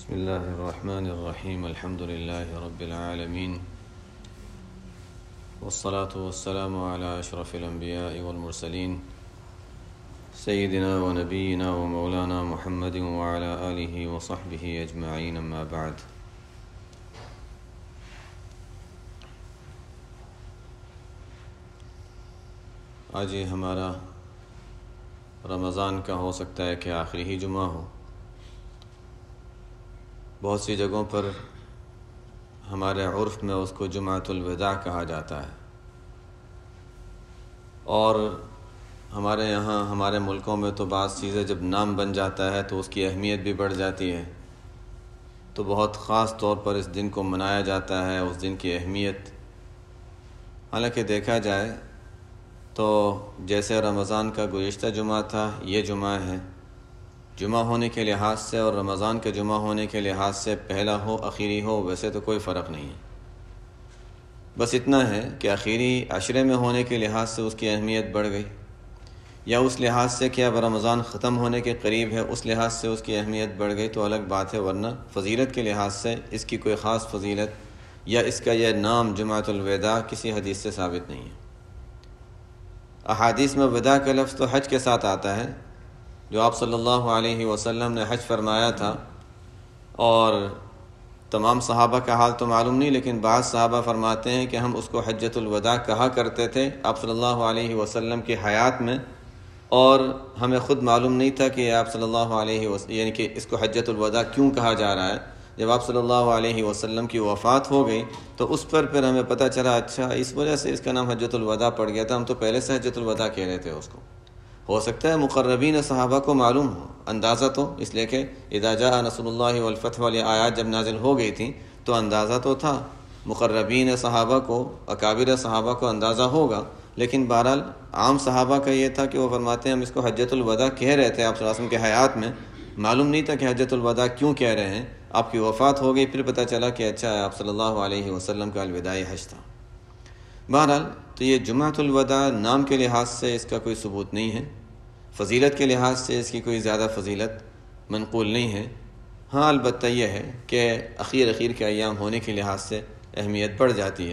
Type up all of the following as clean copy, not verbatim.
بسم الله الرحمن الرحيم الحمد لله رب العالمين والصلاة والسلام على أشرف الأنبياء والمرسلين سيدنا ونبينا ومولانا محمد وعلى آله وصحبه أجمعين أما بعد. آج یہ ہمارا رمضان کا ہو سکتا ہے کہ آخری ہی جمعہ ہو. بہت سی جگہوں پر ہمارے عرف میں اس کو جمعۃ الوداع کہا جاتا ہے، اور ہمارے یہاں ہمارے ملکوں میں تو بعض چیزیں جب نام بن جاتا ہے تو اس کی اہمیت بھی بڑھ جاتی ہے، تو بہت خاص طور پر اس دن کو منایا جاتا ہے. اس دن کی اہمیت حالانکہ دیکھا جائے تو جیسے رمضان کا گزشتہ جمعہ تھا، یہ جمعہ ہے. جمعہ ہونے کے لحاظ سے اور رمضان کے جمعہ ہونے کے لحاظ سے پہلا ہو اخیری ہو ویسے تو کوئی فرق نہیں ہے. بس اتنا ہے کہ اخیری عشرے میں ہونے کے لحاظ سے اس کی اہمیت بڑھ گئی، یا اس لحاظ سے کہ اب رمضان ختم ہونے کے قریب ہے اس لحاظ سے اس کی اہمیت بڑھ گئی تو الگ بات ہے، ورنہ فضیلت کے لحاظ سے اس کی کوئی خاص فضیلت یا اس کا یہ نام جمعۃ الوداع کسی حدیث سے ثابت نہیں ہے. احادیث میں وداع کا لفظ تو حج کے ساتھ آتا ہے، جو آپ صلی اللہ علیہ وسلم نے حج فرمایا تھا، اور تمام صحابہ کا حال تو معلوم نہیں، لیکن بعض صحابہ فرماتے ہیں کہ ہم اس کو حجۃ الوداع کہا کرتے تھے آپ صلی اللہ علیہ وسلم کی حیات میں، اور ہمیں خود معلوم نہیں تھا کہ آپ صلی اللہ علیہ وسلم یعنی کہ اس کو حجۃ الوداع کیوں کہا جا رہا ہے. جب آپ صلی اللہ علیہ وسلم کی وفات ہو گئی تو اس پر پھر ہمیں پتہ چلا اچھا اس وجہ سے اس کا نام حجۃ الوداع پڑ گیا تھا، ہم تو پہلے سے حجۃ الوداع کہہ رہے تھے اس کو. ہو سکتا ہے مقربین صحابہ کو معلوم ہو، اندازہ تو اس لیے کہ اذا جاء نصر اللہ والفتح والی آیات جب نازل ہو گئی تھیں تو اندازہ تو تھا، مقربین صحابہ کو اکابر صحابہ کو اندازہ ہوگا، لیکن بہرحال عام صحابہ کا یہ تھا کہ وہ فرماتے ہیں ہم اس کو حجۃ الوداع کہہ رہے تھے آپ صلی اللہ علیہ وسلم کے حیات میں، معلوم نہیں تھا کہ حجۃ الوداع کیوں کہہ رہے ہیں. آپ کی وفات ہو گئی پھر پتہ چلا کہ اچھا آپ صلی اللہ علیہ وسلم کا الوداعی حج تھا. بہرحال تو یہ جمعۃ الوداع نام کے لحاظ سے اس کا کوئی ثبوت نہیں ہے، فضیلت کے لحاظ سے اس کی کوئی زیادہ فضیلت منقول نہیں ہے. ہاں البتہ یہ ہے کہ اخیر کے ایام ہونے کے لحاظ سے اہمیت بڑھ جاتی ہے،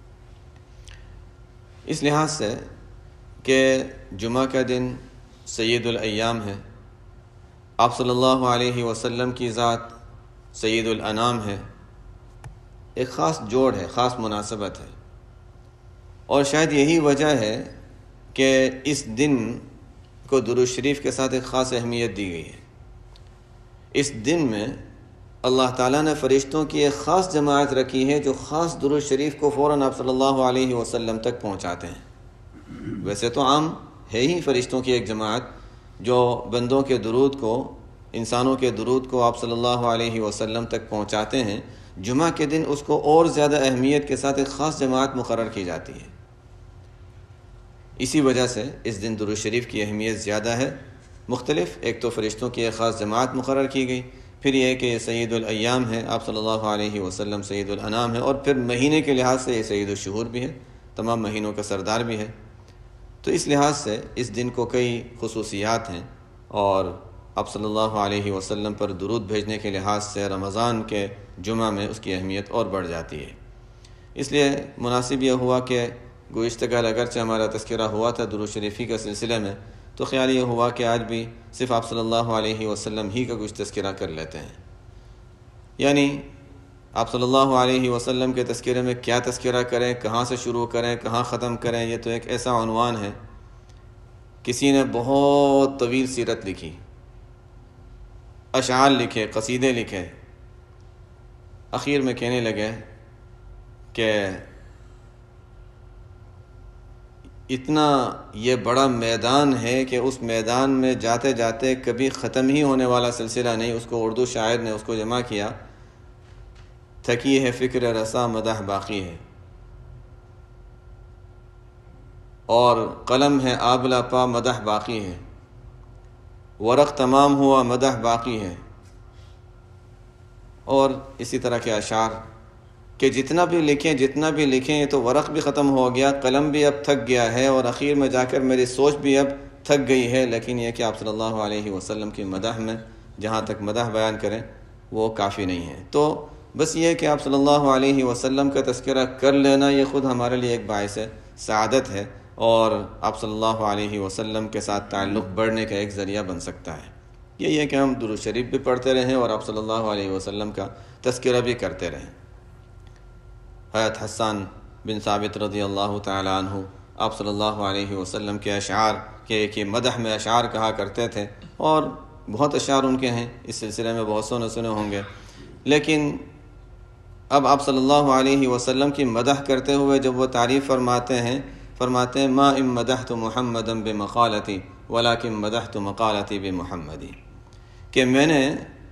اس لحاظ سے کہ جمعہ کا دن سید الایام ہے، آپ صلی اللہ علیہ وسلم کی ذات سید الانام ہے، ایک خاص جوڑ ہے، خاص مناسبت ہے. اور شاید یہی وجہ ہے کہ اس دن کو درود شریف کے ساتھ ایک خاص اہمیت دی گئی ہے. اس دن میں اللہ تعالیٰ نے فرشتوں کی ایک خاص جماعت رکھی ہے جو خاص درود شریف کو فوراً آپ صلی اللہ علیہ وسلم تک پہنچاتے ہیں. ویسے تو عام ہے ہی فرشتوں کی ایک جماعت جو بندوں کے درود کو، انسانوں کے درود کو آپ صلی اللہ علیہ وسلم تک پہنچاتے ہیں. جمعہ کے دن اس کو اور زیادہ اہمیت کے ساتھ ایک خاص جماعت مقرر کی جاتی ہے. اسی وجہ سے اس دن درود شریف کی اہمیت زیادہ ہے. مختلف، ایک تو فرشتوں کی ایک خاص جماعت مقرر کی گئی، پھر یہ کہ یہ سید الایام ہے، آپ صلی اللہ علیہ وسلم سید الانام ہے، اور پھر مہینے کے لحاظ سے یہ سید الشہور بھی ہے، تمام مہینوں کا سردار بھی ہے. تو اس لحاظ سے اس دن کو کئی خصوصیات ہیں، اور آپ صلی اللہ علیہ وسلم پر درود بھیجنے کے لحاظ سے رمضان کے جمعہ میں اس کی اہمیت اور بڑھ جاتی ہے. اس لیے مناسب یہ ہوا کہ گزشتہ کل اگرچہ ہمارا تذکرہ ہوا تھا درود شریفی کا سلسلے میں، تو خیال یہ ہوا کہ آج بھی صرف آپ صلی اللہ علیہ وسلم ہی کا کچھ تذکرہ کر لیتے ہیں. یعنی آپ صلی اللہ علیہ وسلم کے تذکرے میں کیا تذکرہ کریں، کہاں سے شروع کریں، کہاں ختم کریں، یہ تو ایک ایسا عنوان ہے. کسی نے بہت طویل سیرت لکھی، اشعار لکھے، قصیدے لکھے، اخیر میں کہنے لگے کہ اتنا یہ بڑا میدان ہے کہ اس میدان میں جاتے جاتے کبھی ختم ہی ہونے والا سلسلہ نہیں. اس کو اردو شاعر نے اس کو جمع کیا، تھکی ہے فکر رسا مدح باقی ہے، اور قلم ہے آبلا پا مدح باقی ہے، ورق تمام ہوا مدح باقی ہے. اور اسی طرح کے اشعار کہ جتنا بھی لکھیں یہ تو ورق بھی ختم ہو گیا، قلم بھی اب تھک گیا ہے، اور اخیر میں جا کر میری سوچ بھی اب تھک گئی ہے. لیکن یہ کہ آپ صلی اللہ علیہ وسلم کی مدح میں جہاں تک مدح بیان کریں وہ کافی نہیں ہے۔ تو بس یہ کہ آپ صلی اللہ علیہ وسلم کا تذکرہ کر لینا یہ خود ہمارے لیے ایک باعث سعادت ہے، اور آپ صلی اللہ علیہ وسلم کے ساتھ تعلق بڑھنے کا ایک ذریعہ بن سکتا ہے۔ یہی ہے کہ ہم درود شریف بھی پڑھتے رہیں اور آپ صلی اللہ علیہ وسلم کا تذکرہ بھی کرتے رہیں۔ حضرت حسان بن ثابت رضی اللہ تعالیٰ عنہ آپ صلی اللہ علیہ وسلم کے اشعار کے مدح میں اشعار کہا کرتے تھے، اور بہت اشعار ان کے ہیں، اس سلسلے میں بہت نے سنے ہوں گے، لیکن اب آپ صلی اللہ علیہ وسلم کی مدح کرتے ہوئے جب وہ تعریف فرماتے ہیں ما ان مدحت محمدا بمقالتی ولکن مدحت مقالتی بمحمدی، کہ میں نے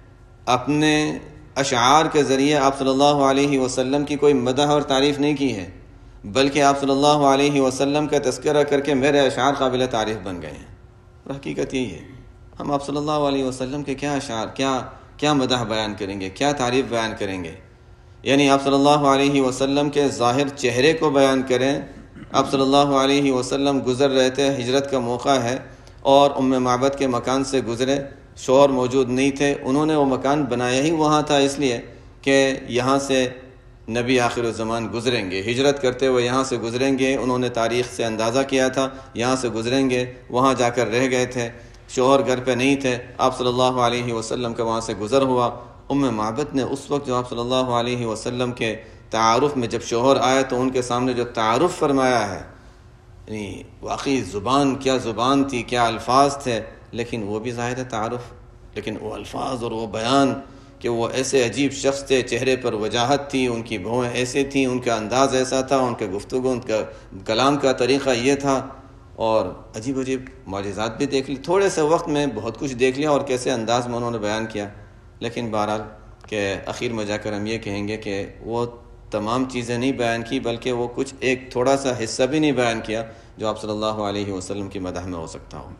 اپنے اشعار کے ذریعے آپ صلی اللہ علیہ وسلم کی کوئی مدح اور تعریف نہیں کی ہے، بلکہ آپ صلی اللہ علیہ وسلم کا تذکرہ کر کے میرے اشعار قابل تعریف بن گئے ہیں۔ اور حقیقت یہی ہے، ہم آپ صلی اللہ علیہ وسلم کے کیا اشعار، کیا مدح بیان کریں گے، کیا تعریف بیان کریں گے؟ یعنی آپ صلی اللہ علیہ وسلم کے ظاہر چہرے کو بیان کریں۔ آپ صلی اللہ علیہ وسلم گزر رہے تھے، ہجرت کا موقع ہے، اور ام معبد کے مکان سے گزرے، شوہر موجود نہیں تھے، انہوں نے وہ مکان بنایا ہی وہاں تھا اس لیے کہ یہاں سے نبی آخر الزمان گزریں گے، ہجرت کرتے ہوئے یہاں سے گزریں گے، انہوں نے تاریخ سے اندازہ کیا تھا یہاں سے گزریں گے، وہاں جا کر رہ گئے تھے، شوہر گھر پہ نہیں تھے، آپ صلی اللہ علیہ وسلم کا وہاں سے گزر ہوا۔ ام معبد نے اس وقت جو آپ صلی اللہ علیہ وسلم کے تعارف میں جب شوہر آئے تو ان کے سامنے جو تعارف فرمایا ہے، یعنی واقعی زبان کیا زبان تھی، کیا الفاظ تھے، لیکن وہ بھی ظاہر ہے تعارف، لیکن وہ الفاظ اور وہ بیان کہ وہ ایسے عجیب شخص تھے، چہرے پر وجاہت تھی، ان کی بھویں ایسے تھیں، ان کا انداز ایسا تھا، ان کے گفتگو، ان کا کلام کا طریقہ یہ تھا، اور عجیب معجزات بھی دیکھ لی، تھوڑے سے وقت میں بہت کچھ دیکھ لیا، اور کیسے انداز میں انہوں نے بیان کیا۔ لیکن بہرحال کہ اخیر میں جا کر ہم یہ کہیں گے کہ وہ تمام چیزیں نہیں بیان کی، بلکہ وہ کچھ ایک تھوڑا سا حصہ بھی نہیں بیان کیا جو آپ صلی اللہ علیہ وسلم کی مدح میں ہو سکتا ہو۔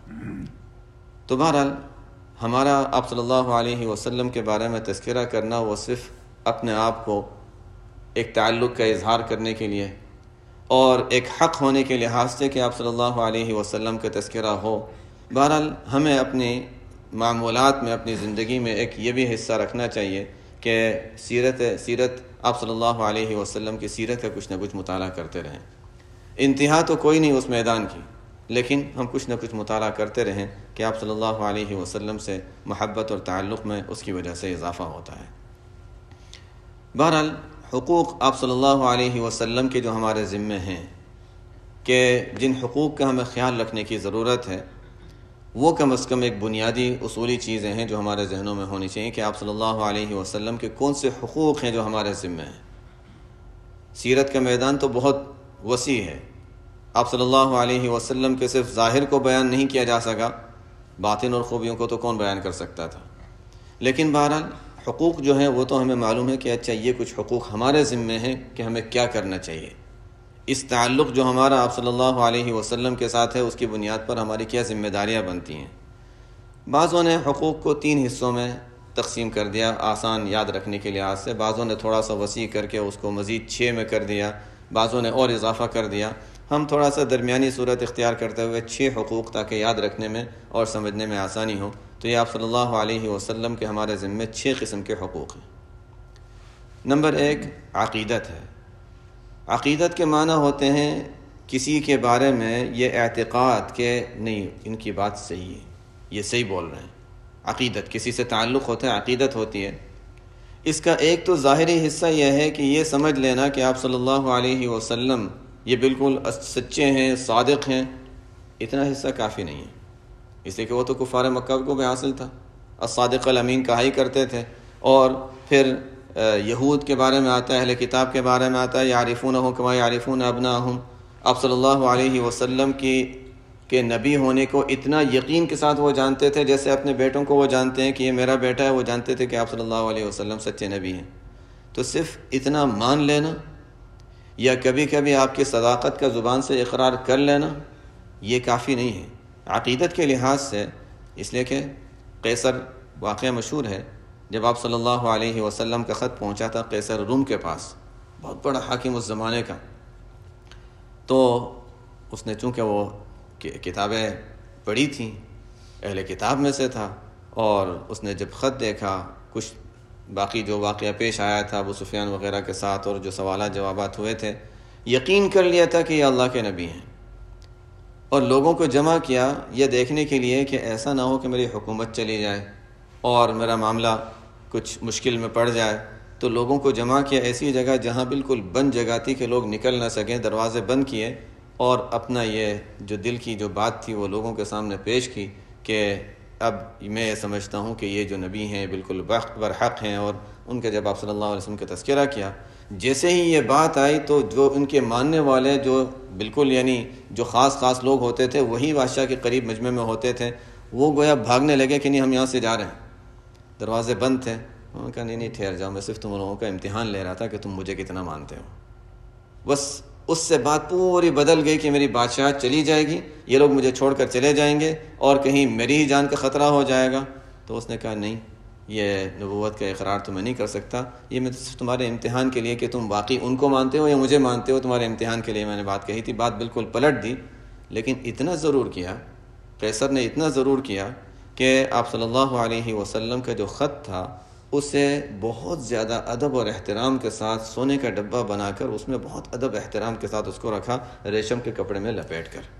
تو بہرحال ہمارا آپ صلی اللہ علیہ وسلم کے بارے میں تذکرہ کرنا وہ صرف اپنے آپ کو ایک تعلق کا اظہار کرنے کے لیے اور ایک حق ہونے کے لحاظ سے کہ آپ صلی اللہ علیہ وسلم کا تذکرہ ہو۔ بہرحال ہمیں اپنی معمولات میں، اپنی زندگی میں ایک یہ بھی حصہ رکھنا چاہیے کہ سیرت آپ صلی اللہ علیہ وسلم کی سیرت کا کچھ نہ کچھ مطالعہ کرتے رہیں۔ انتہا تو کوئی نہیں اس میدان کی، لیکن ہم کچھ نہ کچھ مطالعہ کرتے رہیں کہ آپ صلی اللہ علیہ وسلم سے محبت اور تعلق میں اس کی وجہ سے اضافہ ہوتا ہے۔ بہرحال حقوق آپ صلی اللہ علیہ وسلم کے جو ہمارے ذمے ہیں، کہ جن حقوق کا ہمیں خیال رکھنے کی ضرورت ہے، وہ کم از کم ایک بنیادی اصولی چیزیں ہیں جو ہمارے ذہنوں میں ہونی چاہیے کہ آپ صلی اللہ علیہ وسلم کے کون سے حقوق ہیں جو ہمارے ذمے ہیں۔ سیرت کا میدان تو بہت وسیع ہے، آپ صلی اللہ علیہ وسلم کے صرف ظاہر کو بیان نہیں کیا جا سکا، باطن اور خوبیوں کو تو کون بیان کر سکتا تھا، لیکن بہرحال حقوق جو ہیں وہ تو ہمیں معلوم ہے کہ اچھا یہ کچھ حقوق ہمارے ذمے ہیں کہ ہمیں کیا کرنا چاہیے، اس تعلق جو ہمارا آپ صلی اللہ علیہ وسلم کے ساتھ ہے اس کی بنیاد پر ہماری کیا ذمہ داریاں بنتی ہیں۔ بعضوں نے حقوق کو 3 حصوں میں تقسیم کر دیا آسان یاد رکھنے کے لحاظ سے، بعضوں نے تھوڑا سا وسیع کر کے اس کو مزید 6 میں کر دیا، بعضوں نے اور اضافہ کر دیا۔ ہم تھوڑا سا درمیانی صورت اختیار کرتے ہوئے 6 حقوق تاکہ یاد رکھنے میں اور سمجھنے میں آسانی ہو، تو یہ آپ صلی اللہ علیہ وسلم کے ہمارے ذمے 6 قسم کے حقوق ہیں۔ نمبر 1 عقیدت ہے۔ عقیدت کے معنی ہوتے ہیں کسی کے بارے میں یہ اعتقاد کہ نہیں ان کی بات صحیح ہے، یہ صحیح بول رہے ہیں۔ عقیدت کسی سے تعلق ہوتا ہے، عقیدت ہوتی ہے۔ اس کا ایک تو ظاہری حصہ یہ ہے کہ یہ سمجھ لینا کہ آپ صلی اللہ علیہ وسلم یہ بالکل سچے ہیں، صادق ہیں، اتنا حصہ کافی نہیں ہے، اس لیے کہ وہ تو کفار مکہ کو بھی حاصل تھا، الصادق الامین کہا ہی کرتے تھے۔ اور پھر یہود کے بارے میں آتا ہے، اہل کتاب کے بارے میں آتا ہے، یعرفونہ کما یعرفون ابناءہم، آپ صلی اللہ علیہ وسلم کے نبی ہونے کو اتنا یقین کے ساتھ وہ جانتے تھے جیسے اپنے بیٹوں کو وہ جانتے ہیں کہ یہ میرا بیٹا ہے، وہ جانتے تھے کہ آپ صلی اللہ علیہ وسلم سچے نبی ہیں۔ تو صرف اتنا مان لینا یا کبھی کبھی آپ کی صداقت کا زبان سے اقرار کر لینا یہ کافی نہیں ہے عقیدت کے لحاظ سے، اس لیے کہ قیصر واقعہ مشہور ہے، جب آپ صلی اللہ علیہ وسلم کا خط پہنچا تھا قیصر روم کے پاس، بہت بڑا حاکم اس زمانے کا، تو اس نے چونکہ وہ کتابیں پڑھی تھیں، اہل کتاب میں سے تھا، اور اس نے جب خط دیکھا کچھ باقی جو واقعہ پیش آیا تھا ابو سفیان وغیرہ کے ساتھ اور جو سوالات جوابات ہوئے تھے، یقین کر لیا تھا کہ یہ اللہ کے نبی ہیں، اور لوگوں کو جمع کیا یہ دیکھنے کے لیے کہ ایسا نہ ہو کہ میری حکومت چلی جائے اور میرا معاملہ کچھ مشکل میں پڑ جائے۔ تو لوگوں کو جمع کیا ایسی جگہ جہاں بالکل بند جگہ تھی کہ لوگ نکل نہ سکیں، دروازے بند کیے، اور اپنا یہ جو دل کی جو بات تھی وہ لوگوں کے سامنے پیش کی کہ اب میں یہ سمجھتا ہوں کہ یہ جو نبی ہیں بالکل برحق ہیں، اور ان کے جب آپ صلی اللہ علیہ وسلم کا تذکرہ کیا، جیسے ہی یہ بات آئی تو جو ان کے ماننے والے جو بالکل یعنی جو خاص لوگ ہوتے تھے وہی بادشاہ کے قریب مجمع میں ہوتے تھے، وہ گویا بھاگنے لگے کہ نہیں ہم یہاں سے جا رہے ہیں، دروازے بند تھے۔ انہوں نے کہا نہیں ٹھہر جاؤ، میں صرف تم لوگوں کا امتحان لے رہا تھا کہ تم مجھے کتنا مانتے ہو۔ بس اس سے بات پوری بدل گئی کہ میری بادشاہت چلی جائے گی، یہ لوگ مجھے چھوڑ کر چلے جائیں گے اور کہیں میری ہی جان کا خطرہ ہو جائے گا۔ تو اس نے کہا نہیں، یہ نبوت کا اقرار تو میں نہیں کر سکتا، یہ میں صرف تمہارے امتحان کے لیے کہ تم واقعی ان کو مانتے ہو یا مجھے مانتے ہو، تمہارے امتحان کے لیے میں نے بات کہی تھی۔ بات بالکل پلٹ دی، لیکن اتنا ضرور کیا، قیصر نے اتنا ضرور کیا کہ آپ صلی اللہ علیہ وسلم کا جو خط تھا اسے بہت زیادہ ادب اور احترام کے ساتھ سونے کا ڈبہ بنا کر اس میں بہت ادب احترام کے ساتھ اس کو رکھا، ریشم کے کپڑے میں لپیٹ کر۔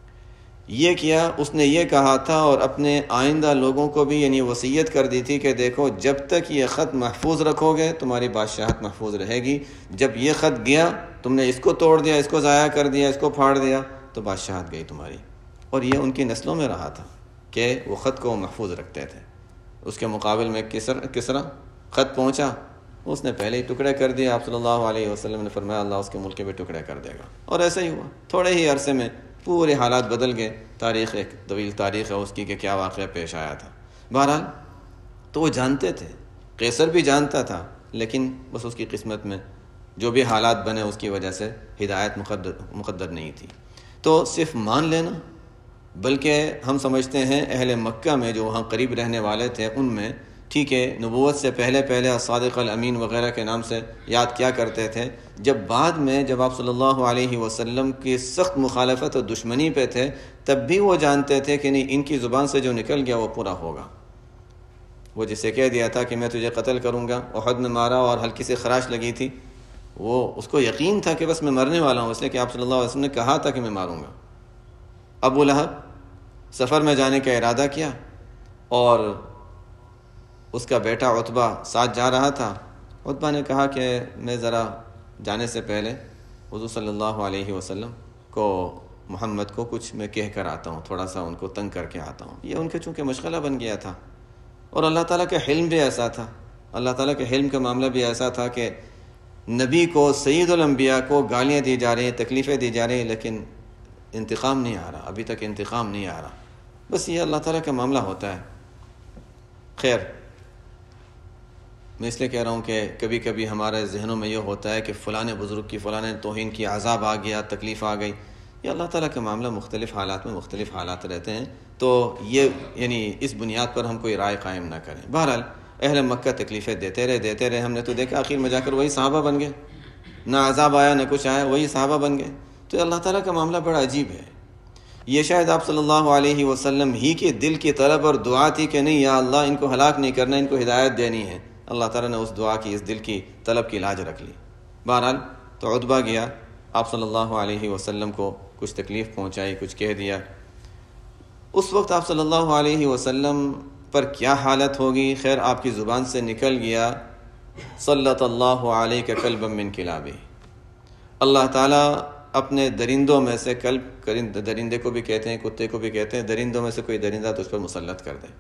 یہ کیا، اس نے یہ کہا تھا اور اپنے آئندہ لوگوں کو بھی یعنی وصیت کر دی تھی کہ دیکھو جب تک یہ خط محفوظ رکھو گے تمہاری بادشاہت محفوظ رہے گی، جب یہ خط گیا تم نے اس کو توڑ دیا، اس کو ضائع کر دیا، اس کو پھاڑ دیا تو بادشاہت گئی تمہاری۔ اور یہ ان کی نسلوں میں رہا تھا کہ وہ خط کو محفوظ رکھتے تھے۔ اس کے مقابل میں کسرا خط پہنچا، اس نے پہلے ہی ٹکڑے کر دیا۔ آپ صلی اللہ علیہ وسلم نے فرمایا اللہ اس کے ملک کے بھی ٹکڑے کر دے گا، اور ایسا ہی ہوا۔ تھوڑے ہی عرصے میں پورے حالات بدل گئے۔ تاریخ ایک طویل تاریخ ہے اس کی کہ کیا واقعہ پیش آیا تھا۔ بہرحال تو وہ جانتے تھے، قیصر بھی جانتا تھا، لیکن بس اس کی قسمت میں جو بھی حالات بنے اس کی وجہ سے ہدایت مقدر نہیں تھی۔ تو صرف مان لینا، بلکہ ہم سمجھتے ہیں اہل مکہ میں جو وہاں قریب رہنے والے تھے ان میں ٹھیک ہے نبوت سے پہلے الصادق الامین وغیرہ کے نام سے یاد کیا کرتے تھے، جب بعد میں جب آپ صلی اللہ علیہ وسلم کی سخت مخالفت اور دشمنی پہ تھے تب بھی وہ جانتے تھے کہ نہیں ان کی زبان سے جو نکل گیا وہ پورا ہوگا۔ وہ جسے کہہ دیا تھا کہ میں تجھے قتل کروں گا، احد میں مارا اور ہلکی سی خراش لگی تھی، وہ اس کو یقین تھا کہ بس میں مرنے والا ہوں، اس لیے کہ آپ صلی اللہ علیہ وسلم نے کہا تھا کہ میں ماروں گا۔ ابو لہب سفر میں جانے کا ارادہ کیا اور اس کا بیٹا عتبہ ساتھ جا رہا تھا۔ عتبہ نے کہا کہ میں ذرا جانے سے پہلے حضور صلی اللہ علیہ وسلم کو محمد کو کچھ میں کہہ کر آتا ہوں، تھوڑا سا ان کو تنگ کر کے آتا ہوں۔ یہ ان کے چونکہ مشغلہ بن گیا تھا، اور اللہ تعالیٰ کا حلم بھی ایسا تھا، اللہ تعالیٰ کے حلم کا معاملہ بھی ایسا تھا کہ نبی کو سید الانبیاء کو گالیاں دی جا رہی ہیں، تکلیفیں دی جا رہی ہیں، لیکن انتقام نہیں آ رہا، ابھی تک انتقام نہیں آ رہا۔ بس یہ اللہ تعالیٰ کا معاملہ ہوتا ہے۔ خیر، میں اس لیے کہہ رہا ہوں کہ کبھی کبھی ہمارے ذہنوں میں یہ ہوتا ہے کہ فلاں بزرگ کی فلاں توہین کی، عذاب آ گیا، تکلیف آ گئی۔ یہ اللہ تعالیٰ کا معاملہ مختلف حالات میں مختلف حالات رہتے ہیں، تو یہ یعنی اس بنیاد پر ہم کوئی رائے قائم نہ کریں۔ بہرحال اہل مکہ تکلیفیں دیتے رہے، ہم نے تو دیکھا آخر میں جا کر وہی صحابہ بن گئے، نہ عذاب آیا نہ کچھ آیا، وہی صحابہ بن گئے۔ تو اللہ تعالیٰ کا معاملہ بڑا عجیب ہے۔ یہ شاید آپ صلی اللہ علیہ وسلم ہی کے دل کی طلب اور دعا تھی کہ نہیں یا اللہ ان کو ہلاک نہیں کرنا، ان کو ہدایت دینی ہے۔ اللہ تعالیٰ نے اس دعا کی، اس دل کی طلب کی لاج رکھ لی۔ بہرحال تو عتبہ گیا، آپ صلی اللہ علیہ وسلم کو کچھ تکلیف پہنچائی، کچھ کہہ دیا۔ اس وقت آپ صلی اللہ علیہ وسلم پر کیا حالت ہوگی؟ خیر آپ کی زبان سے نکل گیا صلت اللہ علیک کلبا من کلابہ، اللہ تعالیٰ اپنے درندوں میں سے درندے کو بھی کہتے ہیں، کتے کو بھی کہتے ہیں، درندوں میں سے کوئی درندہ تو اس پر مسلط کر دے۔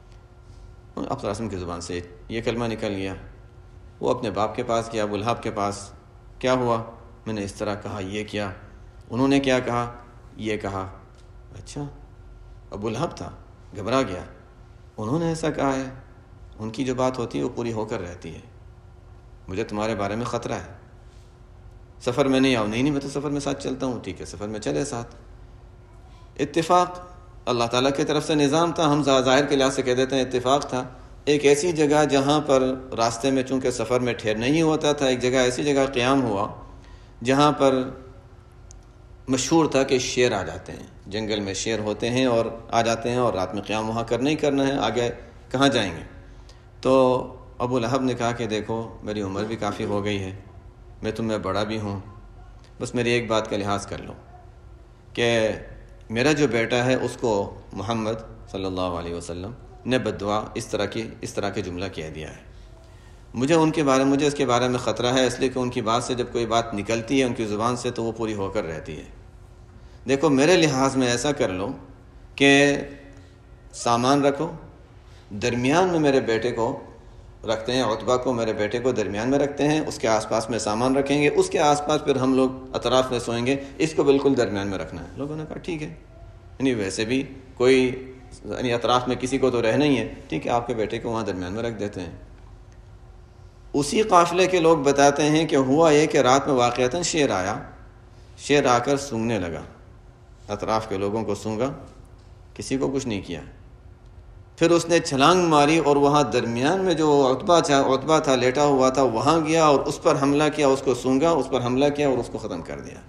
اب راسم کی زبان سے یہ کلمہ نکل گیا۔ وہ اپنے باپ کے پاس گیا، ابو لہب کے پاس، کیا ہوا؟ میں نے اس طرح کہا، یہ کیا؟ انہوں نے کیا کہا؟ یہ کہا۔ اچھا، ابو لہب تھا، گھبرا گیا، انہوں نے ایسا کہا ہے؟ ان کی جو بات ہوتی ہے وہ پوری ہو کر رہتی ہے، مجھے تمہارے بارے میں خطرہ ہے، سفر میں نہیں آؤ۔ نہیں میں تو سفر میں ساتھ چلتا ہوں۔ ٹھیک ہے، سفر میں چلے ساتھ۔ اتفاق اللہ تعالیٰ کی طرف سے نظام تھا، ہم ظاہر کے لحاظ سے کہہ دیتے ہیں اتفاق تھا۔ ایک ایسی جگہ جہاں پر راستے میں چونکہ سفر میں ٹھہرنا ہی ہوتا تھا، ایک جگہ ایسی جگہ قیام ہوا جہاں پر مشہور تھا کہ شیر آ جاتے ہیں، جنگل میں شیر ہوتے ہیں اور آ جاتے ہیں، اور رات میں قیام وہاں کرنا ہی کرنا ہے، آگے کہاں جائیں گے۔ تو ابو لہب نے کہا کہ دیکھو میری عمر بھی کافی ہو گئی ہے، میں تم میں بڑا بھی ہوں، بس میری ایک بات کا لحاظ کر لو کہ میرا جو بیٹا ہے اس کو محمد صلی اللہ علیہ وسلم نے بددعا اس طرح کے جملہ کہہ دیا ہے، مجھے اس کے بارے میں خطرہ ہے، اس لیے کہ ان کی بات سے جب کوئی بات نکلتی ہے ان کی زبان سے تو وہ پوری ہو کر رہتی ہے۔ دیکھو میرے لحاظ میں ایسا کر لو کہ سامان رکھو، درمیان میں میرے بیٹے کو رکھتے ہیں، عتبہ کو میرے بیٹے کو درمیان میں رکھتے ہیں، اس کے آس پاس میں سامان رکھیں گے، اس کے آس پاس پھر ہم لوگ اطراف میں سوئیں گے، اس کو بالکل درمیان میں رکھنا ہے۔ لوگوں نے کہا ٹھیک ہے، یعنی ویسے بھی کوئی یعنی اطراف میں کسی کو تو رہنا ہی ہے، ٹھیک ہے آپ کے بیٹے کو وہاں درمیان میں رکھ دیتے ہیں۔ اسی قافلے کے لوگ بتاتے ہیں کہ ہوا یہ کہ رات میں واقعتاً شیر آیا، شیر آ کر سونگنے لگا، اطراف کے لوگوں کو سونگا، کسی کو کچھ نہیں کیا، پھر اس نے چھلانگ ماری اور وہاں درمیان میں جو عتبہ تھا لیٹا ہوا تھا وہاں گیا اور اس پر حملہ کیا، اس کو سونگا، اس پر حملہ کیا اور اس کو ختم کر دیا۔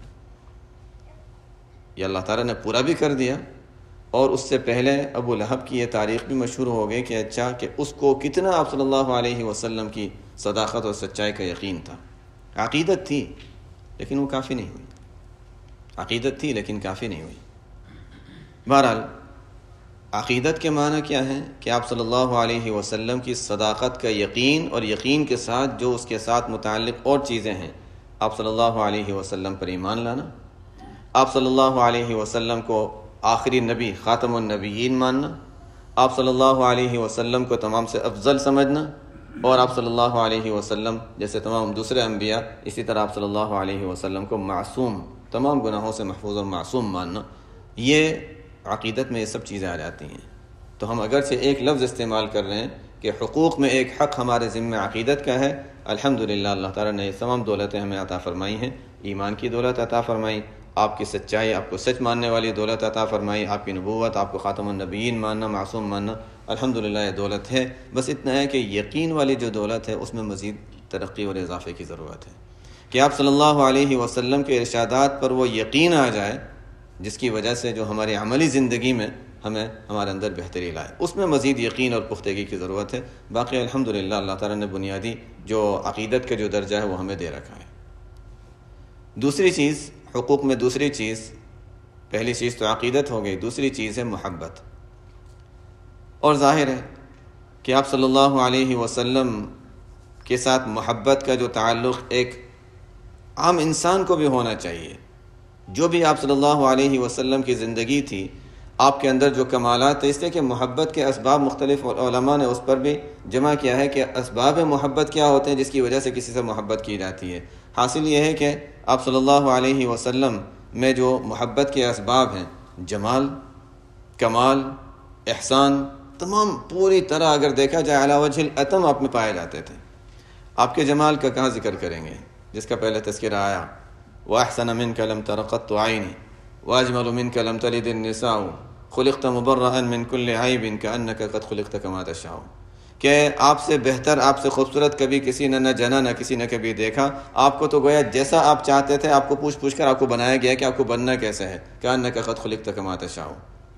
یہ اللہ تعالیٰ نے پورا بھی کر دیا، اور اس سے پہلے ابو لہب کی یہ تاریخ بھی مشہور ہو گئی کہ اچھا کہ اس کو کتنا آپ صلی اللہ علیہ وسلم کی صداقت اور سچائی کا یقین تھا۔ عقیدت تھی لیکن وہ کافی نہیں ہوئی، عقیدت تھی لیکن کافی نہیں ہوئی۔ بہرحال عقیدت کے معنی کیا ہے کہ آپ صلی اللہ علیہ وسلم کی صداقت کا یقین، اور یقین کے ساتھ جو اس کے ساتھ متعلق اور چیزیں ہیں، آپ صلی اللہ علیہ وسلم پر ایمان لانا، آپ صلی اللہ علیہ وسلم کو آخری نبی خاتم النبیین ماننا، آپ صلی اللہ علیہ وسلم کو تمام سے افضل سمجھنا، اور آپ صلی اللہ علیہ وسلم جیسے تمام دوسرے انبیاء اسی طرح آپ صلی اللہ علیہ وسلم کو معصوم، تمام گناہوں سے محفوظ اور معصوم ماننا، یہ عقیدت میں یہ سب چیزیں آ جاتی ہیں۔ تو ہم اگرچہ ایک لفظ استعمال کر رہے ہیں کہ حقوق میں ایک حق ہمارے ذمہ عقیدت کا ہے، الحمدللہ اللہ تعالیٰ نے یہ تمام دولتیں ہمیں عطا فرمائی ہیں، ایمان کی دولت عطا فرمائی، آپ کی سچائی، آپ کو سچ ماننے والی دولت عطا فرمائی، آپ کی نبوت، آپ کو خاتم النبیین ماننا، معصوم ماننا، الحمدللہ یہ دولت ہے۔ بس اتنا ہے کہ یقین والی جو دولت ہے اس میں مزید ترقی اور اضافے کی ضرورت ہے، کہ آپ صلی اللہ علیہ وسلم کے ارشادات پر وہ یقین آ جائے جس کی وجہ سے جو ہماری عملی زندگی میں ہمیں ہمارے اندر بہتری لائے، اس میں مزید یقین اور پختگی کی ضرورت ہے۔ باقی الحمدللہ اللہ تعالیٰ نے بنیادی جو عقیدت کا جو درجہ ہے وہ ہمیں دے رکھا ہے۔ دوسری چیز حقوق میں، دوسری چیز، پہلی چیز تو عقیدت ہو گئی، دوسری چیز ہے محبت۔ اور ظاہر ہے کہ آپ صلی اللہ علیہ وسلم کے ساتھ محبت کا جو تعلق ایک عام انسان کو بھی ہونا چاہیے۔ جو بھی آپ صلی اللہ علیہ وسلم کی زندگی تھی، آپ کے اندر جو کمالات تھے، اس لیے کہ محبت کے اسباب مختلف علماء نے اس پر بھی جمع کیا ہے کہ اسباب محبت کیا ہوتے ہیں جس کی وجہ سے کسی سے محبت کی جاتی ہے۔ حاصل یہ ہے کہ آپ صلی اللہ علیہ وسلم میں جو محبت کے اسباب ہیں، جمال، کمال، احسان، تمام پوری طرح اگر دیکھا جائے علی وجہ الاتم آپ میں پائے جاتے تھے۔ آپ کے جمال کا کہاں ذکر کریں گے جس کا پہلے تذکرہ آیا، وَأَحْسَنَ مِنْكَ لَمْ تَرَ قَطُّ عَيْنِي وَأَجْمَلُ مِنْكَ لَمْ تَلِدِ النِّسَاءُ خُلِقْتَ مُبَرَّأً مِنْ كُلِّ عَيْبٍ كَأَنَّكَ قَدْ خُلِقْتَ كَمَا تَشَاءُ، کہ آپ سے بہتر، آپ سے خوبصورت کبھی کسی نے نہ جنا، نہ کسی نے کبھی دیکھا، آپ کو تو گویا جیسا آپ چاہتے تھے آپ کو پوچھ کر آپ کو بنایا گیا کہ آپ کو بننا کیسا ہے، كَأَنَّكَ قَدْ خُلِقْتَ كَمَا تَشَاءُ۔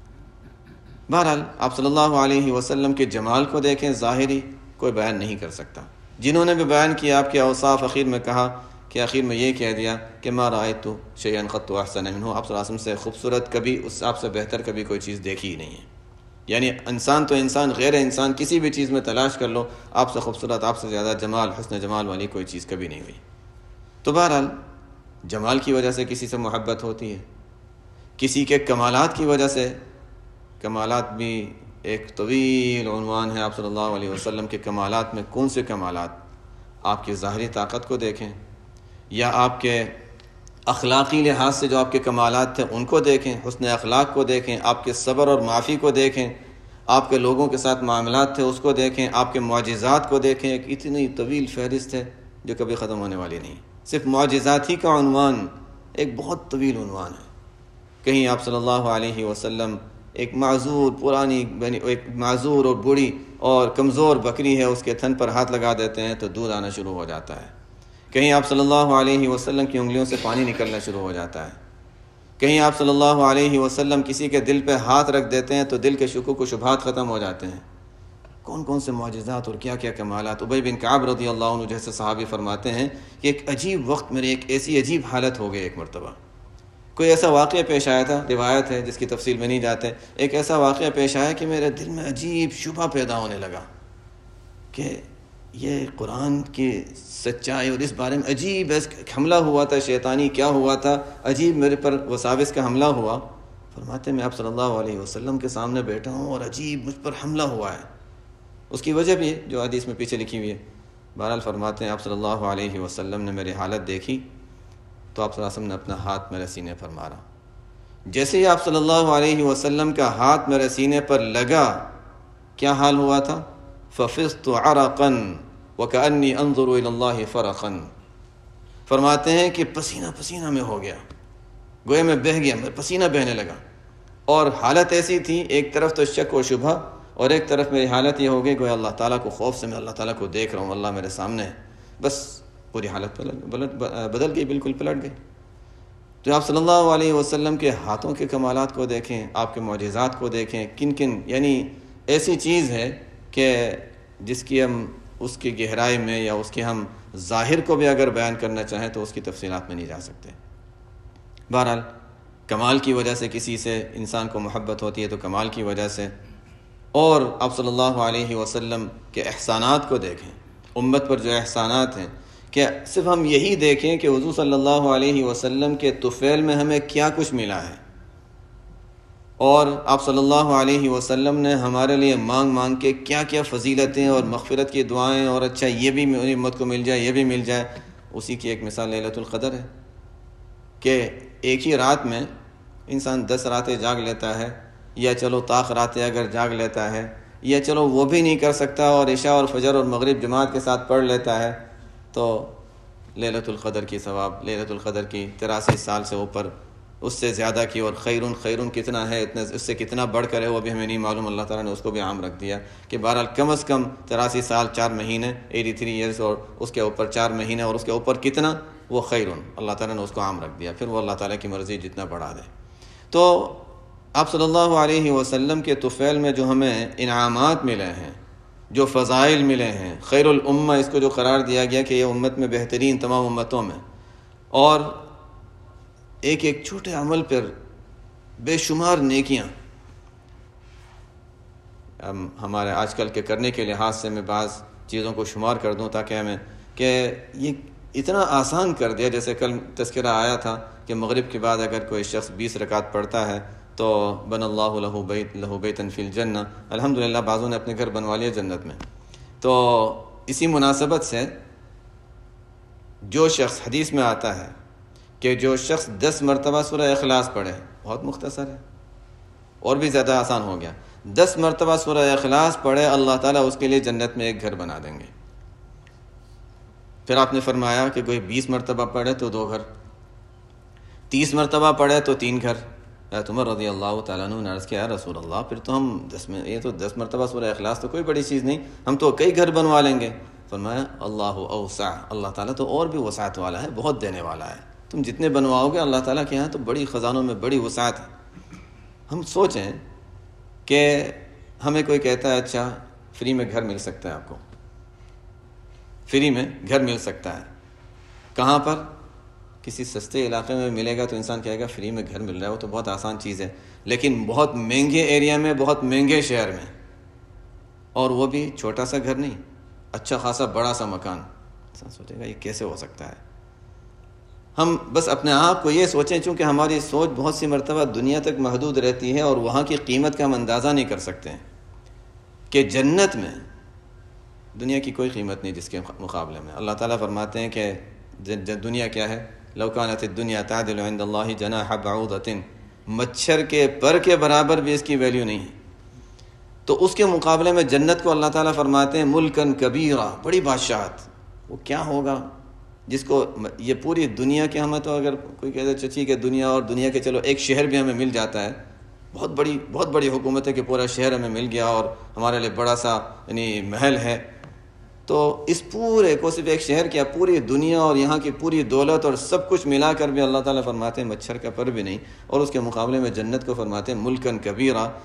بہرحال آپ صلی اللہ علیہ وسلم کے جمال کو دیکھیں، ظاہری کوئی بیان نہیں کر سکتا۔ جنہوں نے بھی بیان کیا آپ کے اوصاف، اخیر میں کہا کہ آخر میں یہ کہہ دیا کہ ما رأیت شیئا قط احسن منہ، آپ صلی اللہ علیہ وسلم سے خوبصورت کبھی، اس آپ سے بہتر کبھی کوئی چیز دیکھی ہی نہیں ہے۔ یعنی انسان تو انسان، غیر انسان کسی بھی چیز میں تلاش کر لو، آپ سے خوبصورت، آپ سے زیادہ جمال، حسن جمال والی کوئی چیز کبھی نہیں ہوئی۔ تو بہرحال جمال کی وجہ سے کسی سے محبت ہوتی ہے، کسی کے کمالات کی وجہ سے، کمالات بھی ایک طویل عنوان ہے۔ آپ صلی اللہ علیہ وسلم کے کمالات میں کون سے کمالات؟ آپ کی ظاہری طاقت کو دیکھیں، یا آپ کے اخلاقی لحاظ سے جو آپ کے کمالات تھے ان کو دیکھیں، حسن اخلاق کو دیکھیں، آپ کے صبر اور معافی کو دیکھیں، آپ کے لوگوں کے ساتھ معاملات تھے اس کو دیکھیں، آپ کے معجزات کو دیکھیں۔ ایک اتنی طویل فہرست ہے جو کبھی ختم ہونے والی نہیں۔ صرف معجزات ہی کا عنوان ایک بہت طویل عنوان ہے۔ کہیں آپ صلی اللہ علیہ وسلم ایک معذور پرانی ایک معذور اور بوڑھی اور کمزور بکری ہے، اس کے تھن پر ہاتھ لگا دیتے ہیں تو دودھ آنا شروع ہو جاتا ہے۔ کہیں آپ صلی اللہ علیہ وسلم کی انگلیوں سے پانی نکلنا شروع ہو جاتا ہے۔ کہیں آپ صلی اللہ علیہ وسلم کسی کے دل پہ ہاتھ رکھ دیتے ہیں تو دل کے شکوک و شبہات ختم ہو جاتے ہیں۔ کون کون سے معجزات اور کیا کیا کمالات. ابی بن کعب رضی اللہ عنہ جیسے صحابی فرماتے ہیں کہ ایک عجیب وقت میرے ایک ایسی عجیب حالت ہو گئی. ایک مرتبہ کوئی ایسا واقعہ پیش آیا تھا، روایت ہے جس کی تفصیل میں نہیں جاتے، ایک ایسا واقعہ پیش آیا کہ میرے دل میں عجیب شبہ پیدا ہونے لگا کہ یہ قرآن کی سچائی اور اس بارے میں عجیب حملہ ہوا تھا شیطانی، کیا ہوا تھا، عجیب میرے پر وساوس کا حملہ ہوا. فرماتے میں آپ صلی اللہ علیہ وسلم کے سامنے بیٹھا ہوں اور عجیب مجھ پر حملہ ہوا ہے. اس کی وجہ بھی ہے جو حدیث میں پیچھے لکھی ہوئی ہے. بہرحال فرماتے ہیں آپ صلی اللہ علیہ وسلم نے میری حالت دیکھی تو آپ صلی اللہ علیہ وسلم نے اپنا ہاتھ میرے سینے پر مارا. جیسے ہی آپ صلی اللہ علیہ وسلم کا ہاتھ میرے سینے پر لگا کیا حال ہوا تھا؟ ففضت عرقا وكأني انظر الى الله فرقا. فرماتے ہیں کہ پسینہ پسینہ میں ہو گیا، گویا میں بہہ گیا، میں پسینہ بہنے لگا. اور حالت ایسی تھی، ایک طرف تو شک و شبہ اور ایک طرف میری حالت یہ ہو گئی گویا اللہ تعالیٰ کو خوف سے میں اللہ تعالیٰ کو دیکھ رہا ہوں، اللہ میرے سامنے ہے. بس پوری حالت بدل گئی، بالکل پلٹ گئی. تو آپ صلی اللہ علیہ وسلم کے ہاتھوں کے کمالات کو دیکھیں، آپ کے معجزات کو دیکھیں، کن کن، یعنی ایسی چیز ہے کہ جس کی ہم اس کی گہرائی میں یا اس کے ہم ظاہر کو بھی اگر بیان کرنا چاہیں تو اس کی تفصیلات میں نہیں جا سکتے. بہرحال کمال کی وجہ سے کسی سے انسان کو محبت ہوتی ہے تو کمال کی وجہ سے. اور آپ صلی اللہ علیہ وسلم کے احسانات کو دیکھیں، امت پر جو احسانات ہیں، کہ صرف ہم یہی دیکھیں کہ حضور صلی اللہ علیہ وسلم کے طفیل میں ہمیں کیا کچھ ملا ہے، اور آپ صلی اللہ علیہ وسلم نے ہمارے لیے مانگ مانگ کے کیا کیا فضیلتیں اور مغفرت کی دعائیں، اور اچھا یہ بھی میری امت کو مل جائے، یہ بھی مل جائے. اسی کی ایک مثال لیلۃ القدر ہے کہ ایک ہی رات میں انسان 10 راتیں جاگ لیتا ہے، یا چلو طاق راتیں اگر جاگ لیتا ہے، یا چلو وہ بھی نہیں کر سکتا اور عشاء اور فجر اور مغرب جماعت کے ساتھ پڑھ لیتا ہے، تو لیلۃ القدر کی ثواب، لیلۃ القدر کی 83 سال سے اوپر، اس سے زیادہ کی، اور خیرون کتنا ہے، اتنا اس سے کتنا بڑھ کر ہے وہ بھی ہمیں نہیں معلوم. اللہ تعالیٰ نے اس کو بھی عام رکھ دیا کہ بہرحال کم از کم 83 سال 4 مہینے 83 ایئرس، اور اس کے اوپر 4 مہینے، اور اس کے اوپر کتنا، وہ خیرون، اللہ تعالیٰ نے اس کو عام رکھ دیا. پھر وہ اللہ تعالیٰ کی مرضی جتنا بڑھا دے. تو آپ صلی اللہ علیہ وسلم کے طفیل میں جو ہمیں انعامات ملے ہیں، جو فضائل ملے ہیں، خیر الامہ اس کو جو قرار دیا گیا کہ یہ امت میں بہترین تمام امتوں میں، اور ایک ایک چھوٹے عمل پر بے شمار نیکیاں. ہمارے آج کل کے کرنے کے لحاظ سے میں بعض چیزوں کو شمار کر دوں تاکہ ہمیں کہ یہ اتنا آسان کر دیا. جیسے کل تذکرہ آیا تھا کہ مغرب کے بعد اگر کوئی شخص 20 رکعت پڑھتا ہے تو بن اللہ لہ بیتن فی الجنہ. الحمدللہ بعضوں نے اپنے گھر بنوا لیا جنت میں. تو اسی مناسبت سے جو شخص، حدیث میں آتا ہے کہ جو شخص 10 مرتبہ سورہ اخلاص پڑھے، بہت مختصر ہے اور بھی زیادہ آسان ہو گیا، 10 مرتبہ سورہ اخلاص پڑھے، اللہ تعالیٰ اس کے لیے جنت میں ایک گھر بنا دیں گے. پھر آپ نے فرمایا کہ کوئی 20 مرتبہ پڑھے تو 2 گھر، 30 مرتبہ پڑھے تو 3 گھر. عمر رضی اللہ تعالیٰ عنہ نے عرض کیا رسول اللہ پھر تو ہم 10 مرتبہ سورہ اخلاص تو کوئی بڑی چیز نہیں، ہم تو کئی گھر بنوا لیں گے. فرمایا اللہ اوسع، اللہ تعالیٰ تو اور بھی وسعت والا ہے، بہت دینے والا ہے. تم جتنے بنواؤ گے اللہ تعالیٰ کے یہاں تو بڑی خزانوں میں بڑی وسعت ہے. ہم سوچیں کہ ہمیں کوئی کہتا ہے اچھا فری میں گھر مل سکتا ہے، آپ کو فری میں گھر مل سکتا ہے. کہاں پر؟ کسی سستے علاقے میں ملے گا تو انسان کہے گا فری میں گھر مل رہا ہے، وہ تو بہت آسان چیز ہے. لیکن بہت مہنگے ایریا میں، بہت مہنگے شہر میں، اور وہ بھی چھوٹا سا گھر نہیں، اچھا خاصا بڑا سا مکان. انسان سوچے گا یہ کیسے ہو سکتا ہے. ہم بس اپنے آپ کو یہ سوچیں، چونکہ ہماری سوچ بہت سی مرتبہ دنیا تک محدود رہتی ہے اور وہاں کی قیمت کا ہم اندازہ نہیں کر سکتے ہیں کہ جنت میں دنیا کی کوئی قیمت نہیں جس کے مقابلے میں. اللہ تعالیٰ فرماتے ہیں کہ دنیا کیا ہے، لو کانت الدنیا تعدل عند اللہ جناح بعوضۃ، مچھر کے پر کے برابر بھی اس کی ویلیو نہیں ہے. تو اس کے مقابلے میں جنت کو اللہ تعالیٰ فرماتے ہیں ملکن کبیرہ، بڑی بادشاہت. وہ کیا ہوگا جس کو یہ پوری دنیا کے، ہمیں تو اگر کوئی کہتے چچی کہ دنیا اور دنیا کے چلو ایک شہر بھی ہمیں مل جاتا ہے، بہت بڑی حکومت ہے کہ پورا شہر ہمیں مل گیا اور ہمارے لیے بڑا سا یعنی محل ہے. تو اس پورے کو صرف ایک شہر کیا، پوری دنیا اور یہاں کی پوری دولت اور سب کچھ ملا کر بھی اللہ تعالیٰ فرماتے ہیں مچھر کا پر بھی نہیں. اور اس کے مقابلے میں جنت کو فرماتے ہیں ملکن کبیرہ،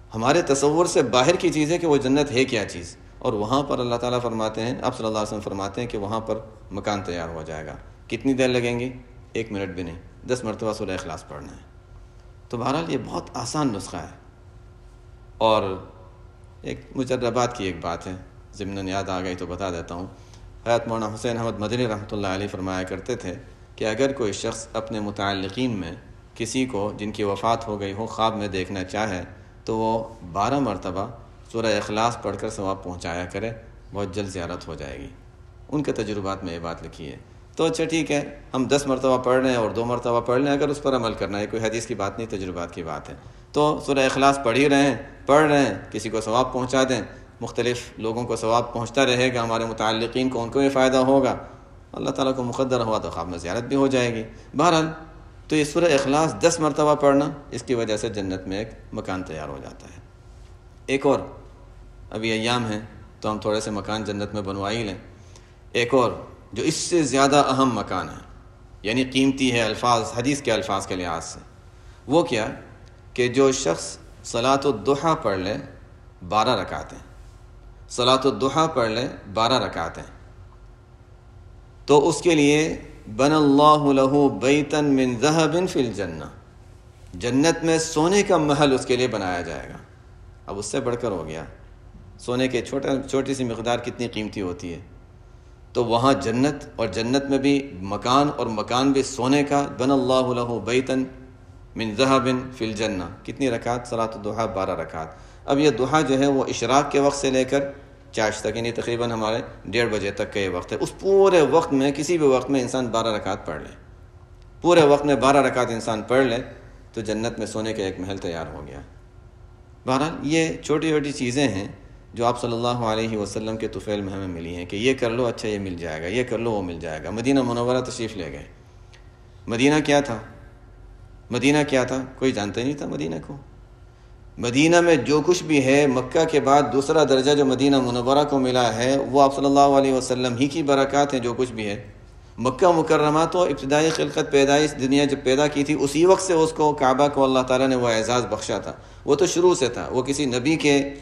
ہمارے تصور سے باہر کی چیز ہے کہ وہ جنت ہے کیا چیز، اور وہاں پر اللہ تعالیٰ فرماتے ہیں، آپ صلی اللہ علیہ وسلم فرماتے ہیں کہ وہاں پر مکان تیار ہو جائے گا۔ کتنی دیر لگیں گی؟ 1 منٹ بھی نہیں، 10 مرتبہ سورہ اخلاص پڑھنا ہے۔ تو بہرحال یہ بہت آسان نسخہ ہے۔ اور ایک مجربات کی ایک بات ہے، ضمناً یاد آ گئی تو بتا دیتا ہوں۔ حضرت مولانا حسین احمد مدنی رحمۃ اللہ علیہ فرمایا کرتے تھے کہ اگر کوئی شخص اپنے متعلقین میں کسی کو جن کی وفات ہو گئی ہو خواب میں دیکھنا چاہے تو وہ 12 مرتبہ سورہ اخلاص پڑھ کر ثواب پہنچایا کرے، بہت جلد زیارت ہو جائے گی۔ ان کے تجربات میں یہ بات لکھی ہے۔ تو اچھا ٹھیک ہے، ہم 10 مرتبہ پڑھ رہے ہیں اور 2 مرتبہ پڑھ لیں، اگر اس پر عمل کرنا ہے، کوئی حدیث کی بات نہیں، تجربات کی بات ہے۔ تو سورہ اخلاص پڑھ رہے ہیں، کسی کو ثواب پہنچا دیں، مختلف لوگوں کو ثواب پہنچتا رہے گا، ہمارے متعلقین کو، ان کو یہ فائدہ ہوگا، اللہ تعالیٰ کو مقدر ہوا تو خواب میں زیارت بھی ہو جائے گی۔ بہرحال تو یہ سورہ اخلاص 10 مرتبہ پڑھنا، اس کی وجہ سے جنت میں ایک مکان تیار ہو جاتا ہے۔ ایک اور، ابھی ایام ہیں تو ہم تھوڑے سے مکان جنت میں بنوا ہی لیں۔ ایک اور جو اس سے زیادہ اہم مکان ہے، یعنی قیمتی ہے الفاظ، حدیث کے الفاظ کے لحاظ سے، وہ کیا کہ جو شخص صلاۃ الضحیٰ پڑھ لے 12 رکعتیں، صلاۃ الضحیٰ پڑھ لے 12 رکعتیں، تو اس کے لیے بن اللہ لہ بیتا من ذہب فی الجنہ، جنت میں سونے کا محل اس کے لیے بنایا جائے گا۔ اب اس سے بڑھ کر ہو گیا، سونے کے چھوٹی سی مقدار کتنی قیمتی ہوتی ہے، تو وہاں جنت، اور جنت میں بھی مکان، اور مکان بھی سونے کا، بن اللہ لہ بیتا من ذہب فی الجنہ، کتنی رکعت؟ صلاۃ الضحیٰ 12 رکعت۔ اب یہ ضحیٰ جو ہے وہ اشراق کے وقت سے لے کر چاش تک، یعنی تقریباً ہمارے 1:30 بجے تک کا یہ وقت ہے۔ اس پورے وقت میں کسی بھی وقت میں انسان 12 رکعت پڑھ لے، پورے وقت میں 12 رکعت انسان پڑھ لے تو جنت میں سونے کا ایک محل تیار ہو گیا۔ بہرحال یہ چھوٹی چھوٹی چیزیں ہیں جو آپ صلی اللہ علیہ وسلم کے طفیل میں ہمیں ملی ہیں کہ یہ کر لو، اچھا یہ مل جائے گا، یہ کر لو، وہ مل جائے گا۔ مدینہ منورہ تشریف لے گئے۔ مدینہ کیا تھا؟ مدینہ کیا تھا؟ کوئی جانتا ہی نہیں تھا مدینہ کو۔ مدینہ میں جو کچھ بھی ہے، مکہ کے بعد دوسرا درجہ جو مدینہ منورہ کو ملا ہے وہ آپ صلی اللہ علیہ وسلم ہی کی برکات ہیں۔ جو کچھ بھی ہے مکہ مکرمہ تو ابتدائی خلقت، پیدائش، دنیا جب پیدا کی تھی اسی وقت سے اس کو، کعبہ کو اللہ تعالیٰ نے وہ اعزاز بخشا تھا، وہ تو شروع سے تھا، وہ کسی نبی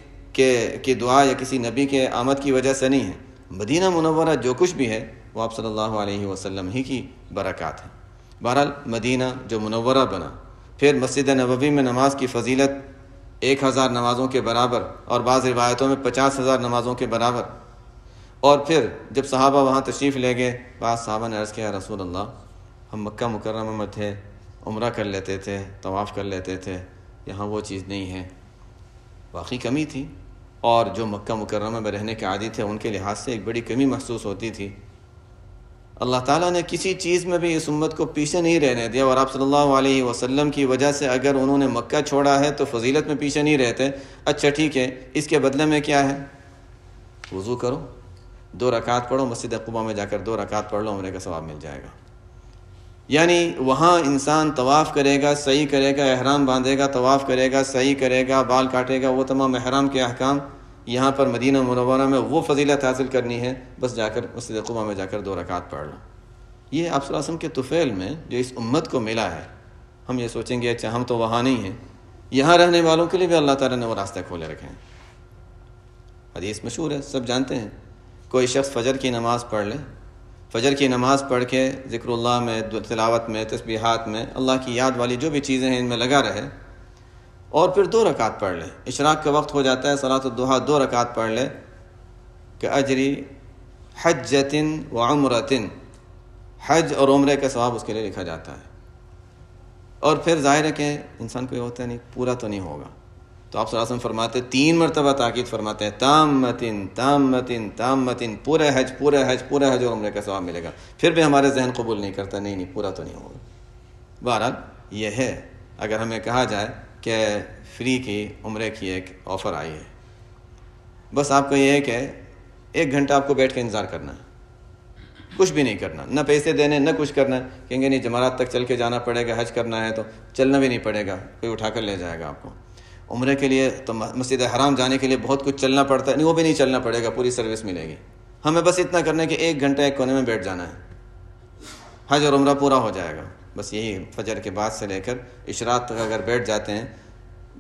کی دعا یا کسی نبی کے آمد کی وجہ سے نہیں ہے۔ مدینہ منورہ جو کچھ بھی ہے وہ آپ صلی اللہ علیہ وسلم ہی کی برکات ہیں۔ بہرحال مدینہ جو منورہ بنا، پھر مسجد نبوی میں نماز کی فضیلت 1000 نمازوں کے برابر، اور بعض روایتوں میں 50,000 نمازوں کے برابر۔ اور پھر جب صحابہ وہاں تشریف لے گئے، بعض صحابہ نے عرض کیا، رسول اللہ ہم مکہ مکرمہ میں تھے، عمرہ کر لیتے تھے، طواف کر لیتے تھے، یہاں وہ چیز نہیں ہے۔ واقعی کمی تھی، اور جو مکہ مکرمہ میں رہنے کے عادی تھے ان کے لحاظ سے ایک بڑی کمی محسوس ہوتی تھی۔ اللہ تعالیٰ نے کسی چیز میں بھی اس امت کو پیچھے نہیں رہنے دیا، اور آپ صلی اللہ علیہ وسلم کی وجہ سے اگر انہوں نے مکہ چھوڑا ہے تو فضیلت میں پیچھے نہیں رہتے۔ اچھا ٹھیک ہے، اس کے بدلے میں کیا ہے؟ وضو کرو، 2 رکعت پڑھو، مسجد قباء میں جا کر 2 رکعت پڑھ لو، عمرے کا ثواب مل جائے گا۔ یعنی وہاں انسان طواف کرے گا، سعی کرے گا، احرام باندھے گا، طواف کرے گا، سعی کرے گا، بال کاٹے گا، وہ تمام احرام کے احکام، یہاں پر مدینہ منورہ میں وہ فضیلت حاصل کرنی ہے، بس جا کر مسجد قباء میں جا کر 2 رکعت پڑھ لو۔ یہ آپ صلی اللہ علیہ وسلم کے طفیل میں جو اس امت کو ملا ہے، ہم یہ سوچیں گے اچھا ہم تو وہاں نہیں ہیں، یہاں رہنے والوں کے لیے بھی اللہ تعالیٰ نے وہ راستے کھولے رکھے ہیں۔ حدیث مشہور ہے، سب جانتے ہیں، کوئی شخص فجر کی نماز پڑھ لے، فجر کی نماز پڑھ کے ذکر اللہ میں، تلاوت میں، تسبیحات میں، اللہ کی یاد والی جو بھی چیزیں ہیں ان میں لگا رہے، اور پھر 2 رکعت پڑھ لے، اشراق کا وقت ہو جاتا ہے، صلاۃ الضحیٰ 2 رکعت پڑھ لے، کہ اجری حجۃ و عمرۃ، حج اور عمرے کا ثواب اس کے لیے لکھا جاتا ہے۔ اور پھر ظاہر ہے کہ انسان کو یہ ہوتا ہے نہیں، پورا تو نہیں ہوگا، تو آپ صلی اللہ علیہ وسلم فرماتے 3 مرتبہ تاکید فرماتے ہیں، تامتن تامتن تامتن، پورے حج پورے حج پورے حج اور عمرے کا ثواب ملے گا۔ پھر بھی ہمارے ذہن قبول نہیں کرتا، نہیں پورا تو نہیں ہوگا۔ بہرحال یہ ہے، اگر ہمیں کہا جائے کہ فری کی عمرے کی ایک آفر آئی ہے، بس آپ کو یہ ہے کہ 1 گھنٹہ آپ کو بیٹھ کے انتظار کرنا ہے، کچھ بھی نہیں کرنا، نہ پیسے دینے، نہ کچھ کرنا ہے۔ کہیں گے نہیں جمرات تک چل کے جانا پڑے گا، حج کرنا ہے تو چلنا بھی نہیں پڑے گا، کوئی اٹھا کر لے جائے گا آپ کو۔ عمرے کے لیے تو مسجد حرام جانے کے لیے بہت کچھ چلنا پڑتا ہے، نہیں وہ بھی نہیں چلنا پڑے گا، پوری سروس ملے گی۔ ہمیں بس اتنا کرنا ہے کہ 1 گھنٹہ ایک کونے میں بیٹھ جانا ہے، حج اور عمرہ پورا ہو جائے گا۔ بس یہی فجر کے بعد سے لے کر اشراق تک اگر بیٹھ جاتے ہیں،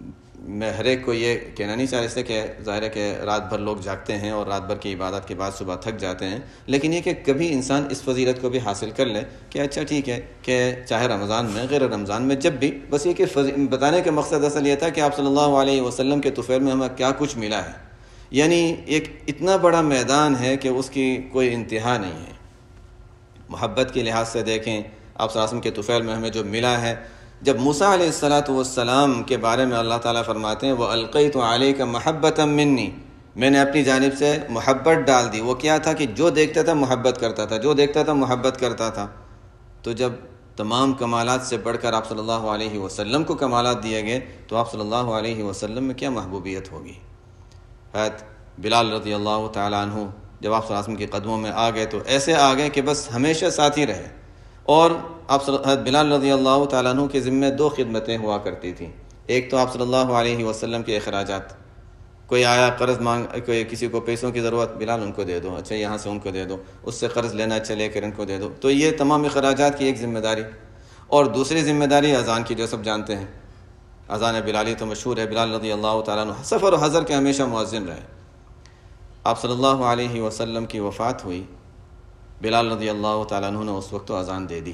میں ہر ایک کو یہ کہنا نہیں چاہ رہے کہ ظاہر ہے کہ رات بھر لوگ جاگتے ہیں اور رات بھر کی عبادت کے بعد صبح تھک جاتے ہیں، لیکن یہ کہ کبھی انسان اس فضیلت کو بھی حاصل کر لے کہ اچھا ٹھیک ہے کہ چاہے رمضان میں غیر رمضان میں جب بھی، بس یہ کہ بتانے کا مقصد اصل یہ تھا کہ آپ صلی اللہ علیہ وسلم کے طفیل میں ہمیں کیا کچھ ملا ہے، یعنی ایک اتنا بڑا میدان ہے کہ اس کی کوئی انتہا نہیں ہے۔ محبت کے لحاظ سے دیکھیں آپ صلی اللہ علیہ وسلم کے طفیل میں ہمیں جو ملا ہے، جب موسیٰ علیہ السلام کے بارے میں اللہ تعالیٰ فرماتے ہیں وَأَلْقَيْتُ عَلَيْكَ مَحَبَّةً مِّنِّي، میں نے اپنی جانب سے محبت ڈال دی۔ وہ کیا تھا کہ جو دیکھتا تھا محبت کرتا تھا، جو دیکھتا تھا محبت کرتا تھا۔ تو جب تمام کمالات سے بڑھ کر آپ صلی اللہ علیہ وسلم کو کمالات دیے گئے تو آپ صلی اللہ علیہ وسلم میں کیا محبوبیت ہوگی۔ حضرت بلال رضی اللہ تعالیٰ عنہ جب آپ صلی اللہ علیہ وسلم کے قدموں میں آ گئے تو ایسے آ گئے کہ بس ہمیشہ ساتھی رہے، اور حضرت بلال رضی اللہ تعالیٰ عنہ کے ذمہ دو خدمتیں ہوا کرتی تھیں۔ ایک تو آپ صلی اللہ علیہ وسلم کے اخراجات، کوئی آیا قرض مانگ، کوئی کسی کو پیسوں کی ضرورت، بلال ان کو دے دو، اچھا یہاں سے ان کو دے دو، اس سے قرض لینا چلے کر ان کو دے دو، تو یہ تمام اخراجات کی ایک ذمہ داری۔ اور دوسری ذمہ داری اذان کی، جو سب جانتے ہیں اذان بلالی تو مشہور ہے، بلال رضی اللہ تعالیٰ عنہ سفر و حضر کے ہمیشہ مؤذن رہے۔ آپ صلی اللہ علیہ وسلم کی وفات ہوئی، بلال رضی اللہ تعالیٰ عنہ نے اس وقت تو اذان دے دی۔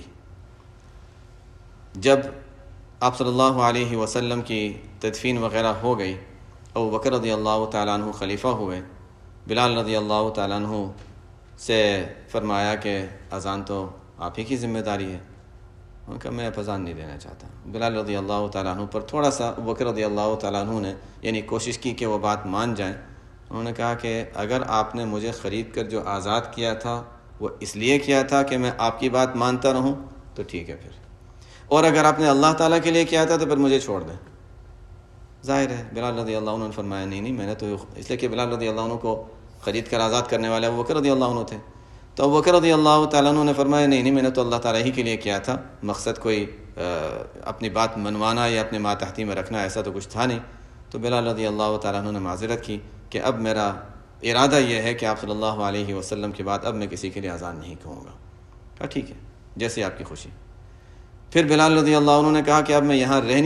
جب آپ صلی اللہ علیہ وسلم کی تدفین وغیرہ ہو گئی، ابو بکر رضی اللہ تعالیٰ عنہ خلیفہ ہوئے، بلال رضی اللہ تعالیٰ عنہ سے فرمایا کہ اذان تو آپ ہی کی ذمہ داری ہے۔ انہوں نے کہا میں اب اذان نہیں دینا چاہتا۔ بلال رضی اللہ تعالیٰ عنہ پر تھوڑا سا ابو بکر رضی اللہ تعالیٰ عنہ نے یعنی کوشش کی کہ وہ بات مان جائیں۔ انہوں نے کہا کہ اگر آپ نے مجھے خرید کر جو آزاد کیا تھا وہ اس لیے کیا تھا کہ میں آپ کی بات مانتا رہوں تو ٹھیک ہے پھر، اور اگر آپ نے اللہ تعالیٰ کے لیے کیا تھا تو پھر مجھے چھوڑ دیں۔ ظاہر ہے بلال رضی اللہ عنہ نے فرمایا نہیں میں نے تو، اس لیے کہ بلال رضی اللہ عنہ کو خرید کر آزاد کرنے والے ابو بکر رضی اللہ عنہ تھے، تو ابو بکر رضی اللہ تعالیٰ عنہ نے فرمایا نہیں میں نے تو اللہ تعالیٰ ہی کے لیے کیا تھا، مقصد کوئی اپنی بات منوانا یا اپنے ماتحتی میں رکھنا ایسا تو کچھ تھا نہیں۔ تو بلال رضی اللہ تعالیٰ عنہ نے معذرت کی کہ اب میرا ارادہ یہ ہے کہ آپ صلی اللہ علیہ وسلم کے بعد اب میں کسی کے لیے اذان نہیں کہوں گا۔ کہا ٹھیک ہے جیسے آپ کی خوشی۔ پھر بلال رضی اللہ عنہ نے کہا کہ اب میں یہاں رہ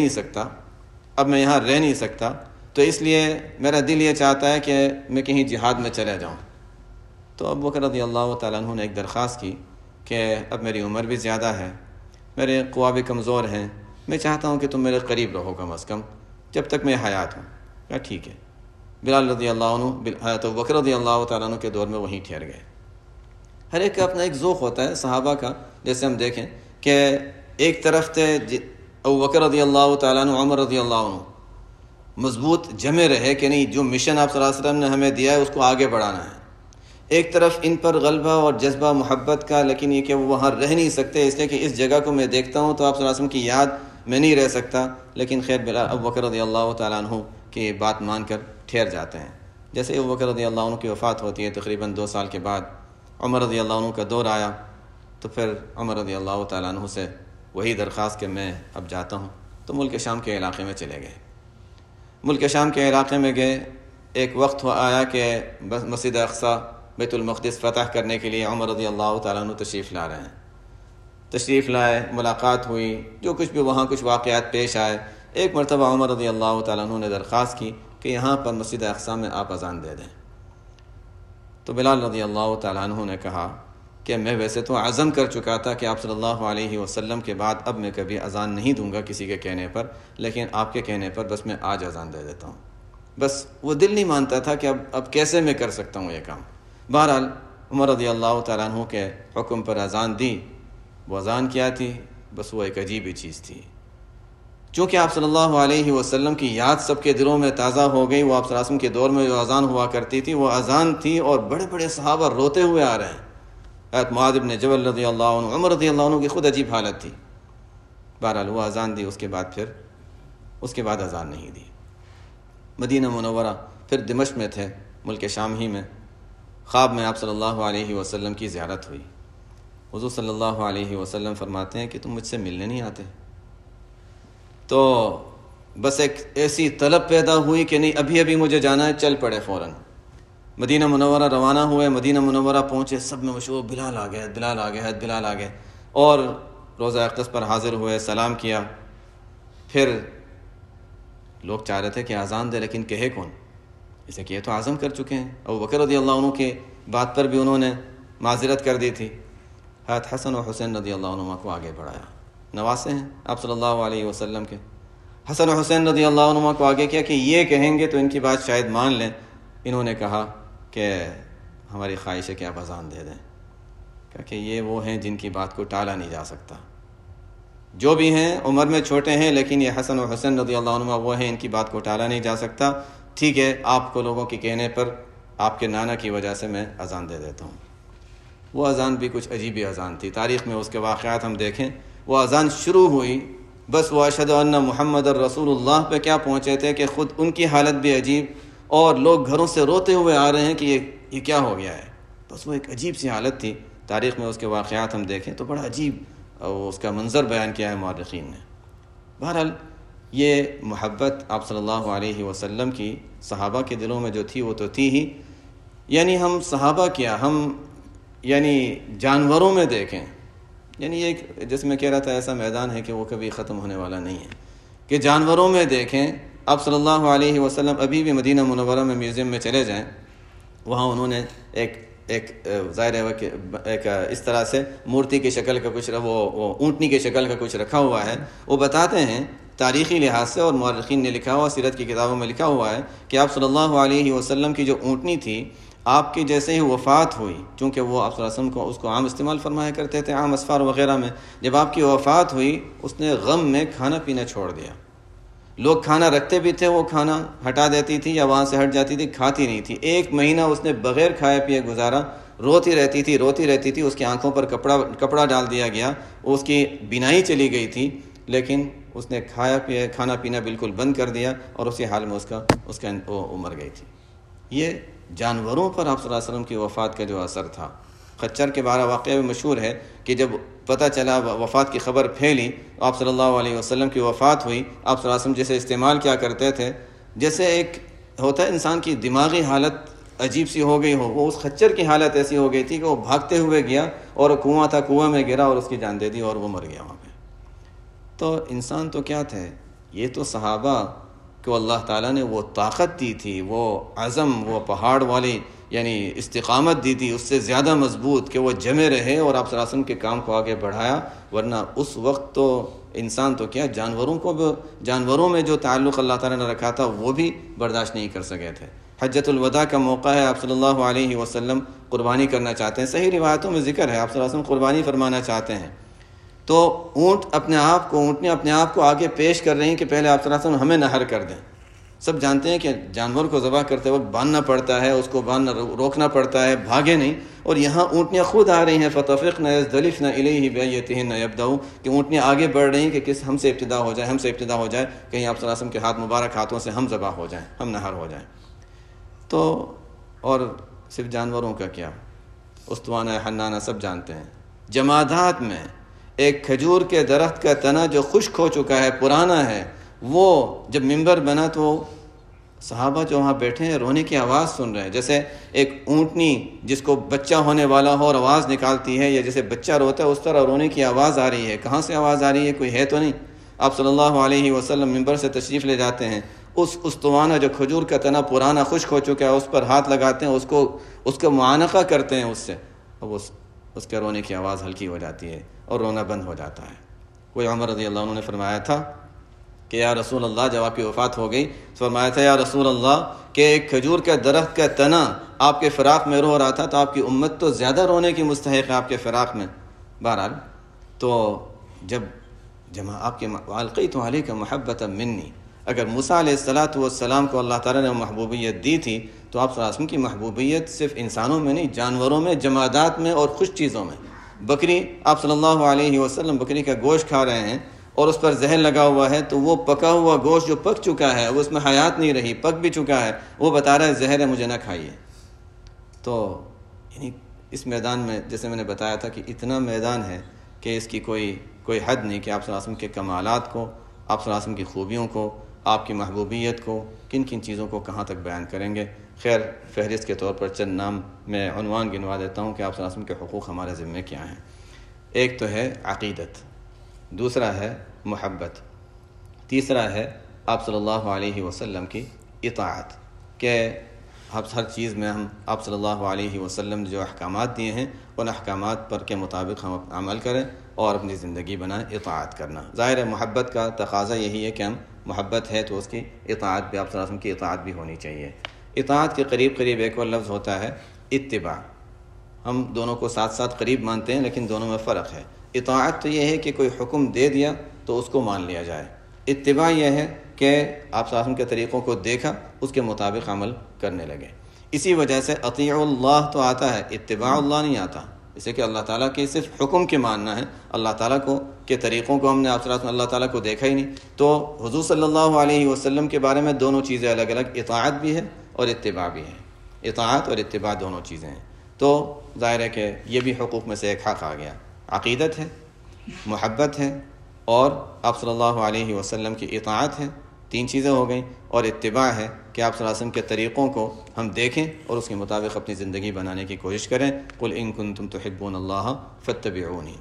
نہیں سکتا، تو اس لیے میرا دل یہ چاہتا ہے کہ میں کہیں جہاد میں چلے جاؤں۔ تو ابو بکر رضی اللہ تعالیٰ عنہ نے ایک درخواست کی کہ اب میری عمر بھی زیادہ ہے، میرے قوا بھی کمزور ہیں، میں چاہتا ہوں کہ تم میرے قریب رہو کم از کم جب تک میں حیات ہوں۔ کہا ٹھیک ہے۔ بلال رضی اللہ عنہ تو ابو بکر رضی اللہ تعالیٰ عنہ کے دور میں وہیں ٹھہر گئے۔ ہر ایک کا اپنا ایک ذوق ہوتا ہے صحابہ کا، جیسے ہم دیکھیں کہ ایک طرف تھے ابو بکر رضی اللہ تعالیٰ عنہ، عمر رضی اللہ عنہ مضبوط جمے رہے کہ نہیں جو مشن آپ صلی اللہ علیہ وسلم نے ہمیں دیا ہے اس کو آگے بڑھانا ہے۔ ایک طرف ان پر غلبہ اور جذبہ محبت کا، لیکن یہ کہ وہ وہاں رہ نہیں سکتے، اس لیے کہ اس جگہ کو میں دیکھتا ہوں تو آپ صلی اللہ علیہ وسلم کی یاد میں نہیں رہ سکتا، لیکن خیر ابو بکر رضی اللہ تعالیٰ عنہ کی بات مان کر ٹھہر جاتے ہیں۔ جیسے ابو بکر رضی اللہ عنہ کی وفات ہوتی ہے تقریباً 2 سال کے بعد عمر رضی اللہ عنہ کا دور آیا، تو پھر عمر رضی اللہ تعالیٰ عنہ سے وہی درخواست کہ میں اب جاتا ہوں، تو ملک شام کے علاقے میں چلے گئے۔ ملک شام کے علاقے میں گئے، ایک وقت آیا کہ مسجد اقصی بیت المقدس فتح کرنے کے لیے عمر رضی اللہ تعالیٰ عنہ تشریف لا رہے ہیں۔ تشریف لائے، ملاقات ہوئی، جو کچھ بھی وہاں کچھ واقعات پیش آئے، ایک مرتبہ عمر رضی اللہ تعالیٰ عنہ نے درخواست کی کہ یہاں پر مسجد اقصی میں آپ اذان دے دیں۔ تو بلال رضی اللہ تعالیٰ عنہ نے کہا کہ میں ویسے تو عزم کر چکا تھا کہ آپ صلی اللہ علیہ وسلم کے بعد اب میں کبھی اذان نہیں دوں گا کسی کے کہنے پر، لیکن آپ کے کہنے پر بس میں آج اذان دے دیتا ہوں۔ بس وہ دل نہیں مانتا تھا کہ اب کیسے میں کر سکتا ہوں یہ کام۔ بہرحال عمر رضی اللہ تعالیٰ عنہ کے حکم پر اذان دی۔ وہ اذان کیا تھی؟ بس وہ ایک عجیب ہی چیز تھی، چونکہ آپ صلی اللہ علیہ وسلم کی یاد سب کے دلوں میں تازہ ہو گئی۔ وہ آپ صلی اللہ علیہ وسلم کے دور میں جو اذان ہوا کرتی تھی وہ اذان تھی، اور بڑے بڑے صحابہ روتے ہوئے آ رہے ہیں۔ حضرت معاذ بن جبل رضی اللہ عنہ، عمر رضی اللہ عنہ کی خود عجیب حالت تھی۔ بہرحال وہ اذان دی، اس کے بعد اذان نہیں دی۔ مدینہ منورہ پھر دمشق میں تھے، ملک شام ہی میں، خواب میں آپ صلی اللہ علیہ وسلم کی زیارت ہوئی۔ حضور صلی اللہ علیہ وسلم فرماتے ہیں کہ تم مجھ سے ملنے نہیں آتے؟ تو بس ایک ایسی طلب پیدا ہوئی کہ نہیں ابھی مجھے جانا ہے، چل پڑے فوراً۔ مدینہ منورہ روانہ ہوئے، مدینہ منورہ پہنچے، سب میں مشہور بلال آ گئے، اور روضہ اقدس پر حاضر ہوئے، سلام کیا، پھر لوگ چاہ رہے تھے کہ اذان دے، لیکن کہے کون؟ اسے کہ یہ تو عزم کر چکے ہیں۔ ابو بکر رضی اللہ عنہ کے بات پر بھی انہوں نے معذرت کر دی تھی۔ حضرت حسن و حسین رضی اللہ عنہ کو آگے بڑھایا، نواسے ہیں آپ صلی اللہ علیہ وسلم کے۔ حسن و حسین رضی اللہ عنہ کو آگے کیا کہ یہ کہیں گے تو ان کی بات شاید مان لیں۔ انہوں نے کہا کہ ہماری خواہش ہے کہ آپ اذان دے دیں، کہ یہ وہ ہیں جن کی بات کو ٹالا نہیں جا سکتا۔ جو بھی ہیں عمر میں چھوٹے ہیں، لیکن یہ حسن و حسین رضی اللہ عنہ وہ ہیں، ان کی بات کو ٹالا نہیں جا سکتا۔ ٹھیک ہے، آپ کو لوگوں کے کہنے پر آپ کے نانا کی وجہ سے میں اذان دے دیتا ہوں۔ وہ اذان بھی کچھ عجیب اذان تھی، تاریخ میں اس کے واقعات ہم دیکھیں۔ وہ اذان شروع ہوئی، بس وہ اشہد ان محمد الرسول اللہ پہ کیا پہنچے تھے کہ خود ان کی حالت بھی عجیب، اور لوگ گھروں سے روتے ہوئے آ رہے ہیں کہ یہ کیا ہو گیا ہے۔ بس وہ ایک عجیب سی حالت تھی، تاریخ میں اس کے واقعات ہم دیکھیں تو بڑا عجیب اس کا منظر بیان کیا ہے مورخین نے۔ بہرحال یہ محبت آپ صلی اللہ علیہ وسلم کی صحابہ کے دلوں میں جو تھی وہ تو تھی ہی، یعنی ہم صحابہ کیا، ہم یعنی جانوروں میں دیکھیں، یعنی یہ جس میں کہہ رہا تھا ایسا میدان ہے کہ وہ کبھی ختم ہونے والا نہیں ہے، کہ جانوروں میں دیکھیں آپ صلی اللہ علیہ وسلم۔ ابھی بھی مدینہ منورہ میں میوزیم میں چلے جائیں، وہاں انہوں نے ایک ظاہر ہے کہ ایک اس طرح سے مورتی کی شکل کا کچھ، وہ اونٹنی کی شکل کا کچھ رکھا ہوا ہے۔ وہ بتاتے ہیں تاریخی لحاظ سے، اور مورخین نے لکھا ہوا، سیرت کی کتابوں میں لکھا ہوا ہے کہ آپ صلی اللہ علیہ وسلم کی جو اونٹنی تھی، آپ کی جیسے ہی وفات ہوئی، چونکہ وہ آپ صلی اللہ علیہ وسلم کو اس کو عام استعمال فرمایا کرتے تھے، عام اسفار وغیرہ میں، جب آپ کی وفات ہوئی اس نے غم میں کھانا پینا چھوڑ دیا۔ لوگ کھانا رکھتے بھی تھے، وہ کھانا ہٹا دیتی تھی یا وہاں سے ہٹ جاتی تھی، کھاتی نہیں تھی۔ 1 مہینہ اس نے بغیر کھائے پیے گزارا، روتی رہتی تھی، اس کی آنکھوں پر کپڑا ڈال دیا گیا، اس کی بینائی چلی گئی تھی، لیکن اس نے کھانا پینا بالکل بند کر دیا، اور اسی حال میں اس کا وہ مر گئی تھی۔ یہ جانوروں پر آپ صلی اللہ علیہ وسلم کی وفات کا جو اثر تھا۔ خچر کے بارے واقعہ بھی مشہور ہے کہ جب پتہ چلا، وفات کی خبر پھیلی، آپ صلی اللہ علیہ وسلم کی وفات ہوئی، آپ صلی اللہ علیہ وسلم جیسے استعمال کیا کرتے تھے، جیسے ایک ہوتا ہے انسان کی دماغی حالت عجیب سی ہو گئی ہو، وہ اس خچر کی حالت ایسی ہو گئی تھی کہ وہ بھاگتے ہوئے گیا، اور کنواں تھا، کنویں میں گرا اور اس کی جان دے دی، اور وہ مر گیا وہاں پہ۔ تو انسان تو کیا تھے، یہ تو صحابہ کو اللہ تعالیٰ نے وہ طاقت دی تھی، وہ عزم، وہ پہاڑ والی یعنی استقامت دی تھی، اس سے زیادہ مضبوط، کہ وہ جمے رہے اور آپ صلی اللہ علیہ وسلم کے کام کو آگے بڑھایا۔ ورنہ اس وقت تو انسان تو کیا، جانوروں میں جو تعلق اللہ تعالیٰ نے رکھا تھا وہ بھی برداشت نہیں کر سکے تھے۔ حجۃ الوداع کا موقع ہے، آپ صلی اللہ علیہ وسلم قربانی کرنا چاہتے ہیں، صحیح روایتوں میں ذکر ہے آپ صلی اللہ علیہ وسلم قربانی فرمانا چاہتے ہیں، تو اونٹنی اپنے آپ کو آگے پیش کر رہی ہیں کہ پہلے آپ صلی اللہ علیہ وسلم ہمیں نہر کر دیں۔ سب جانتے ہیں کہ جانور کو ذبح کرتے وقت باندھنا پڑتا ہے، اس کو روکنا پڑتا ہے، بھاگے نہیں، اور یہاں اونٹنیاں خود آ رہی ہیں، فَطَفِقْنَ يَزْدَلِفْنَ إِلَيْهِ بِأَيَّتِهِنَّ يَبْدَأُ، کہ اونٹنیاں آگے بڑھ رہی ہیں کہ ہم سے ابتدا ہو جائے، کہیں آپ صلی اللہ علیہ وسلم کے مبارک ہاتھوں سے ہم ذبح ہو جائیں، ہم نہر ہو جائیں۔ تو اور صرف جانوروں کا کیا، استوانہ حنانہ سب جانتے ہیں۔ جمادات میں ایک کھجور کے درخت کا تنا جو خشک ہو چکا ہے، پرانا ہے، وہ جب منبر بنا تو صحابہ جو وہاں بیٹھے ہیں رونے کی آواز سن رہے ہیں، جیسے ایک اونٹنی جس کو بچہ ہونے والا ہو اور آواز نکالتی ہے، یا جیسے بچہ روتا ہے اس طرح رونے کی آواز آ رہی ہے۔ کہاں سے آواز آ رہی ہے؟ کوئی ہے تو نہیں۔ آپ صلی اللہ علیہ وسلم منبر سے تشریف لے جاتے ہیں، اس استوانہ جو کھجور کا تنا پرانا خشک ہو چکا ہے اس پر ہاتھ لگاتے ہیں، اس کا معانقہ کرتے ہیں اس سے، اب اس کے رونے کی آواز ہلکی ہو جاتی ہے اور رونا بند ہو جاتا ہے۔ کوئی عمر رضی اللہ عنہ نے فرمایا تھا کہ یا رسول اللہ، جب آپ کی وفات ہو گئی فرمایا تھا یا رسول اللہ کہ ایک کھجور کا درخت کا تنا آپ کے فراق میں رو رہا تھا، تو آپ کی امت تو زیادہ رونے کی مستحق ہے آپ کے فراق میں۔ بہرحال تو جب آپ کے وَأَلْقَيْتُ عَلَيْكَ مَحَبَّةً مِّنِّي، اگر موسیٰ علیہ السلام کو اللہ تعالیٰ نے محبوبیت دی تھی، تو آپ صلی اللہ علیہ وسلم کی محبوبیت صرف انسانوں میں نہیں، جانوروں میں، جمادات میں اور خوش چیزوں میں۔ بکری، آپ صلی اللہ علیہ وسلم بکری کا گوشت کھا رہے ہیں اور اس پر زہر لگا ہوا ہے، تو وہ پکا ہوا گوشت جو پک چکا ہے، وہ اس میں حیات نہیں رہی، پک بھی چکا ہے، وہ بتا رہا ہے زہر ہے، مجھے نہ کھائیے۔ تو یعنی اس میدان میں جیسے میں نے بتایا تھا کہ اتنا میدان ہے کہ اس کی کوئی حد نہیں کہ آپ صلی اللہ علیہ وسلم کے کمالات کو، آپ صلی اللہ علیہ وسلم کی خوبیوں کو، آپ کی محبوبیت کو، کن کن چیزوں کو کہاں تک بیان کریں گے۔ خیر، فہرست کے طور پر چند نام میں عنوان گنوا دیتا ہوں کہ آپ صلی اللہ علیہ وسلم کے حقوق ہمارے ذمہ کیا ہیں۔ ایک تو ہے عقیدت، دوسرا ہے محبت، تیسرا ہے آپ صلی اللہ علیہ وسلم کی اطاعت، کہ ہر چیز میں ہم آپ صلی اللہ علیہ وسلم نے جو احکامات دیے ہیں ان احکامات پر کے مطابق ہم عمل کریں اور اپنی زندگی بنائیں، اطاعت کرنا۔ ظاہر ہے محبت کا تقاضا یہی ہے کہ ہم محبت ہے تو اس کی اطاعت بھی، آپ صلی اللہ علیہ وسلم کی اطاعت بھی ہونی چاہیے۔ اطاعت کے قریب قریب ایک اور لفظ ہوتا ہے اتباع۔ ہم دونوں کو ساتھ ساتھ قریب مانتے ہیں لیکن دونوں میں فرق ہے۔ اطاعت تو یہ ہے کہ کوئی حکم دے دیا تو اس کو مان لیا جائے، اتباع یہ ہے کہ آپ صلی اللہ علیہ وسلم کے طریقوں کو دیکھا، اس کے مطابق عمل کرنے لگے۔ اسی وجہ سے اطیعوا اللہ تو آتا ہے، اتباع اللہ نہیں آتا، اسے کہ اللہ تعالیٰ کے صرف حکم کے ماننا ہے، اللہ تعالیٰ کو کے طریقوں کو ہم نے آپ صلی اللہ علیہ وسلم اللہ تعالیٰ کو دیکھا ہی نہیں۔ تو حضور صلی اللہ علیہ وسلم کے بارے میں دونوں چیزیں الگ الگ، اطاعت بھی ہے اور اتباع بھی ہے، اطاعت اور اتباع دونوں چیزیں ہیں۔ تو ظاہر ہے کہ یہ بھی حقوق میں سے ایک حق آ گیا، عقیدت ہے، محبت ہے اور آپ صلی اللہ علیہ وسلم کی اطاعت ہے، تین چیزیں ہو گئیں، اور اتباع ہے کہ آپ صلی اللہ علیہ وسلم کے طریقوں کو ہم دیکھیں اور اس کے مطابق اپنی زندگی بنانے کی کوشش کریں۔ قل ان کنتم تحبون اللہ فاتبعونی،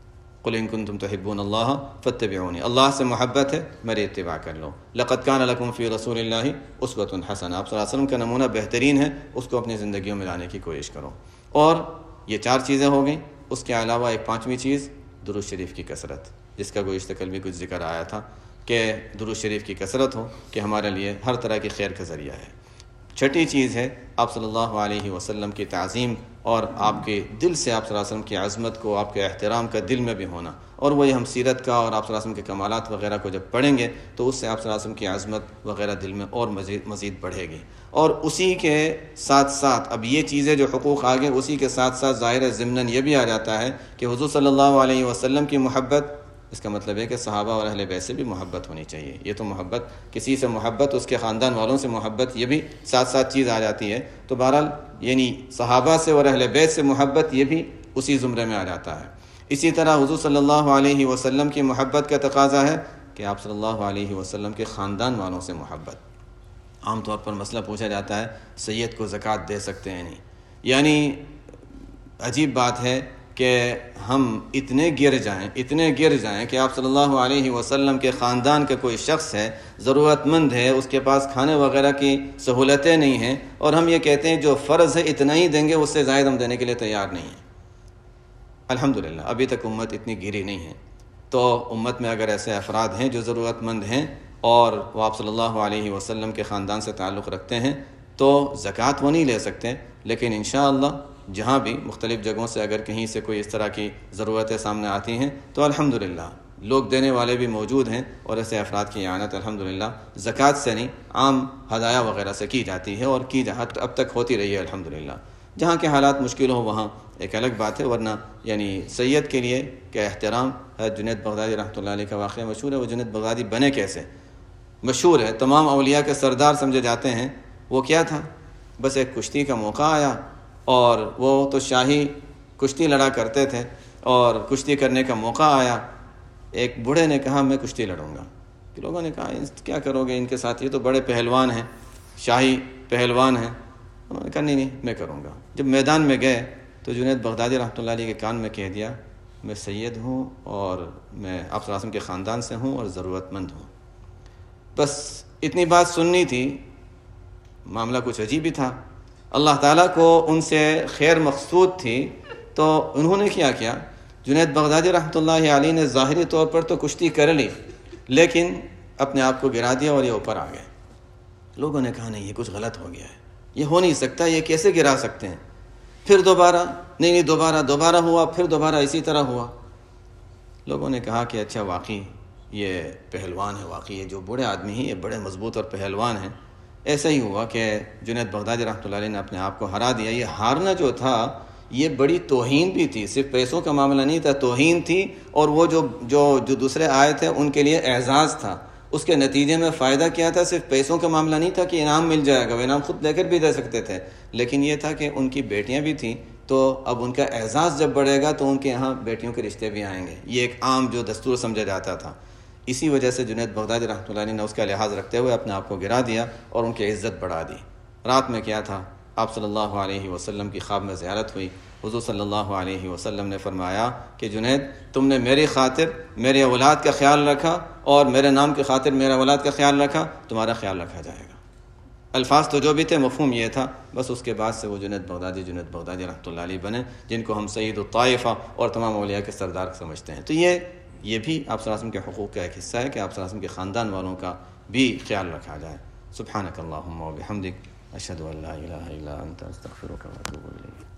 قل ان کنتم تحبون اللہ فاتبعونی، اللہ سے محبت ہے میری اتباع کر لو۔ لقد کان لکم فی رسول اللہ اسوۃ حسنہ، آپ صلی اللہ علیہ وسلم کا نمونہ بہترین ہے، اس کو اپنی زندگیوں میں لانے کی کوشش کرو۔ اور یہ چار چیزیں ہو گئیں، اس کے علاوہ ایک پانچویں چیز درود شریف کی کثرت، جس کا گزشتہ کل بھی کچھ ذکر آیا تھا کہ درود شریف کی کثرت ہو کہ ہمارے لیے ہر طرح کی خیر کا ذریعہ ہے۔ چھٹی چیز ہے آپ صلی اللہ علیہ وسلم کی تعظیم، اور آپ کے دل سے آپ صلی اللہ علیہ وسلم کی عظمت کو، آپ کے احترام کا دل میں بھی ہونا، اور وہی ہم سیرت کا اور آپ صلی اللہ علیہ وسلم کے کمالات وغیرہ کو جب پڑھیں گے تو اس سے آپ صلی اللہ علیہ وسلم کی عظمت وغیرہ دل میں اور مزید بڑھے گی۔ اور اسی کے ساتھ ساتھ اب یہ چیزیں جو حقوق آگے، اسی کے ساتھ ساتھ ظاہر ضمناً یہ بھی آ جاتا ہے کہ حضور صلی اللہ علیہ وسلم کی محبت، اس کا مطلب ہے کہ صحابہ اور اہل بیت سے بھی محبت ہونی چاہیے۔ یہ تو محبت، کسی سے محبت، اس کے خاندان والوں سے محبت، یہ بھی ساتھ ساتھ چیز آ جاتی ہے۔ تو بہرحال یعنی صحابہ سے اور اہل بیت سے محبت، یہ بھی اسی زمرے میں آ جاتا ہے۔ اسی طرح حضور صلی اللہ علیہ وسلم کی محبت کا تقاضا ہے کہ آپ صلی اللہ علیہ وسلم کے خاندان والوں سے محبت۔ عام طور پر مسئلہ پوچھا جاتا ہے سید کو زکوٰۃ دے سکتے ہیں نہیں، یعنی عجیب بات ہے کہ ہم اتنے گر جائیں کہ آپ صلی اللہ علیہ وسلم کے خاندان کا کوئی شخص ہے، ضرورت مند ہے، اس کے پاس کھانے وغیرہ کی سہولتیں نہیں ہیں، اور ہم یہ کہتے ہیں جو فرض ہے اتنا ہی دیں گے، اس سے زائد ہم دینے کے لیے تیار نہیں ہیں۔ الحمدللہ ابھی تک امت اتنی گری نہیں ہے۔ تو امت میں اگر ایسے افراد ہیں جو ضرورت مند ہیں اور وہ آپ صلی اللہ علیہ وسلم کے خاندان سے تعلق رکھتے ہیں تو زکوٰۃ وہ نہیں لے سکتے، لیکن انشاءاللہ جہاں بھی مختلف جگہوں سے اگر کہیں سے کوئی اس طرح کی ضرورتیں سامنے آتی ہیں تو الحمدللہ لوگ دینے والے بھی موجود ہیں، اور ایسے افراد کی اعانت الحمدللہ زکوٰۃ سے نہیں، عام ہدایہ وغیرہ سے کی جاتی ہے، اور اب تک ہوتی رہی ہے الحمدللہ۔ جہاں کے حالات مشکل ہوں وہاں ایک الگ بات ہے، ورنہ یعنی سید کے لیے کہ احترام ہے۔ جنید بغدادی رحمۃ اللہ علیہ کا واقعہ مشہور ہے۔ وہ جنید بغدادی بنے کیسے مشہور ہے، تمام اولیاء کے سردار سمجھے جاتے ہیں۔ وہ کیا تھا، بس ایک کشتی کا موقع آیا، اور وہ تو شاہی کشتی لڑا کرتے تھے، اور کشتی کرنے کا موقع آیا، ایک بوڑھے نے کہا میں کشتی لڑوں گا۔ کہ لوگوں نے کہا کیا کرو گے ان کے ساتھ، یہ تو بڑے پہلوان ہیں، شاہی پہلوان ہیں۔ انہوں نے کہا نہیں میں کروں گا۔ جب میدان میں گئے تو جنید بغدادی رحمۃ اللہ علیہ کے کان میں کہہ دیا میں سید ہوں، اور میں آپ صلی اللہ علیہ وسلم کے خاندان سے ہوں، اور ضرورت مند ہوں۔ بس اتنی بات سننی تھی، معاملہ کچھ عجیب ہی تھا۔ اللہ تعالیٰ کو ان سے خیر مقصود تھی، تو انہوں نے کیا جنید بغدادی رحمۃ اللہ علیہ نے ظاہری طور پر تو کشتی کر لی، لیکن اپنے آپ کو گرا دیا اور یہ اوپر آ گئے۔ لوگوں نے کہا نہیں یہ کچھ غلط ہو گیا ہے، یہ ہو نہیں سکتا، یہ کیسے گرا سکتے ہیں؟ پھر دوبارہ دوبارہ ہوا، پھر دوبارہ اسی طرح ہوا۔ لوگوں نے کہا کہ اچھا واقعی یہ پہلوان ہے، واقعی یہ جو بوڑھے آدمی ہیں یہ بڑے مضبوط اور پہلوان ہیں۔ ایسا ہی ہوا کہ جنید بغدادی رحمۃ اللہ علیہ نے اپنے آپ کو ہرا دیا۔ یہ ہارنا جو تھا یہ بڑی توہین بھی تھی، صرف پیسوں کا معاملہ نہیں تھا، توہین تھی، اور وہ جو دوسرے آئے تھے ان کے لیے اعزاز تھا۔ اس کے نتیجے میں فائدہ کیا تھا، صرف پیسوں کا معاملہ نہیں تھا کہ انعام مل جائے گا، وہ انعام خود لے کر بھی دے سکتے تھے، لیکن یہ تھا کہ ان کی بیٹیاں بھی تھیں، تو اب ان کا اعزاز جب بڑھے گا تو ان کے یہاں بیٹیوں کے رشتے بھی آئیں گے۔ یہ ایک عام جو دستور سمجھا جاتا تھا۔ اسی وجہ سے جنید بغدادی رحمۃ اللہ علیہ نے اس کا لحاظ رکھتے ہوئے اپنے آپ کو گرا دیا اور ان کی عزت بڑھا دی۔ رات میں کیا تھا آپ صلی اللہ علیہ وسلم کی خواب میں زیارت ہوئی. حضور صلی اللہ علیہ وسلم نے فرمایا کہ جنید تم نے میری خاطر میرے اولاد کا خیال رکھا اور میرے نام کی خاطر میرے اولاد کا خیال رکھا، تمہارا خیال رکھا جائے گا. الفاظ تو جو بھی تھے مفہوم یہ تھا. بس اس کے بعد سے وہ جنید بغدادی رحمۃ اللہ علیہ بنے، جن کو ہم سید الطائفہ اور تمام اولیاء کے سردار سمجھتے ہیں. تو یہ بھی آپ صلی اللہ علیہ وسلم کے حقوق کا ایک حصہ ہے کہ آپ صلی اللہ علیہ وسلم کے خاندان والوں کا بھی خیال رکھا جائے. سبحانک اللہم و بحمدک، اشہد ان لا الہ الا انت، استغفرک و اتوب الیک.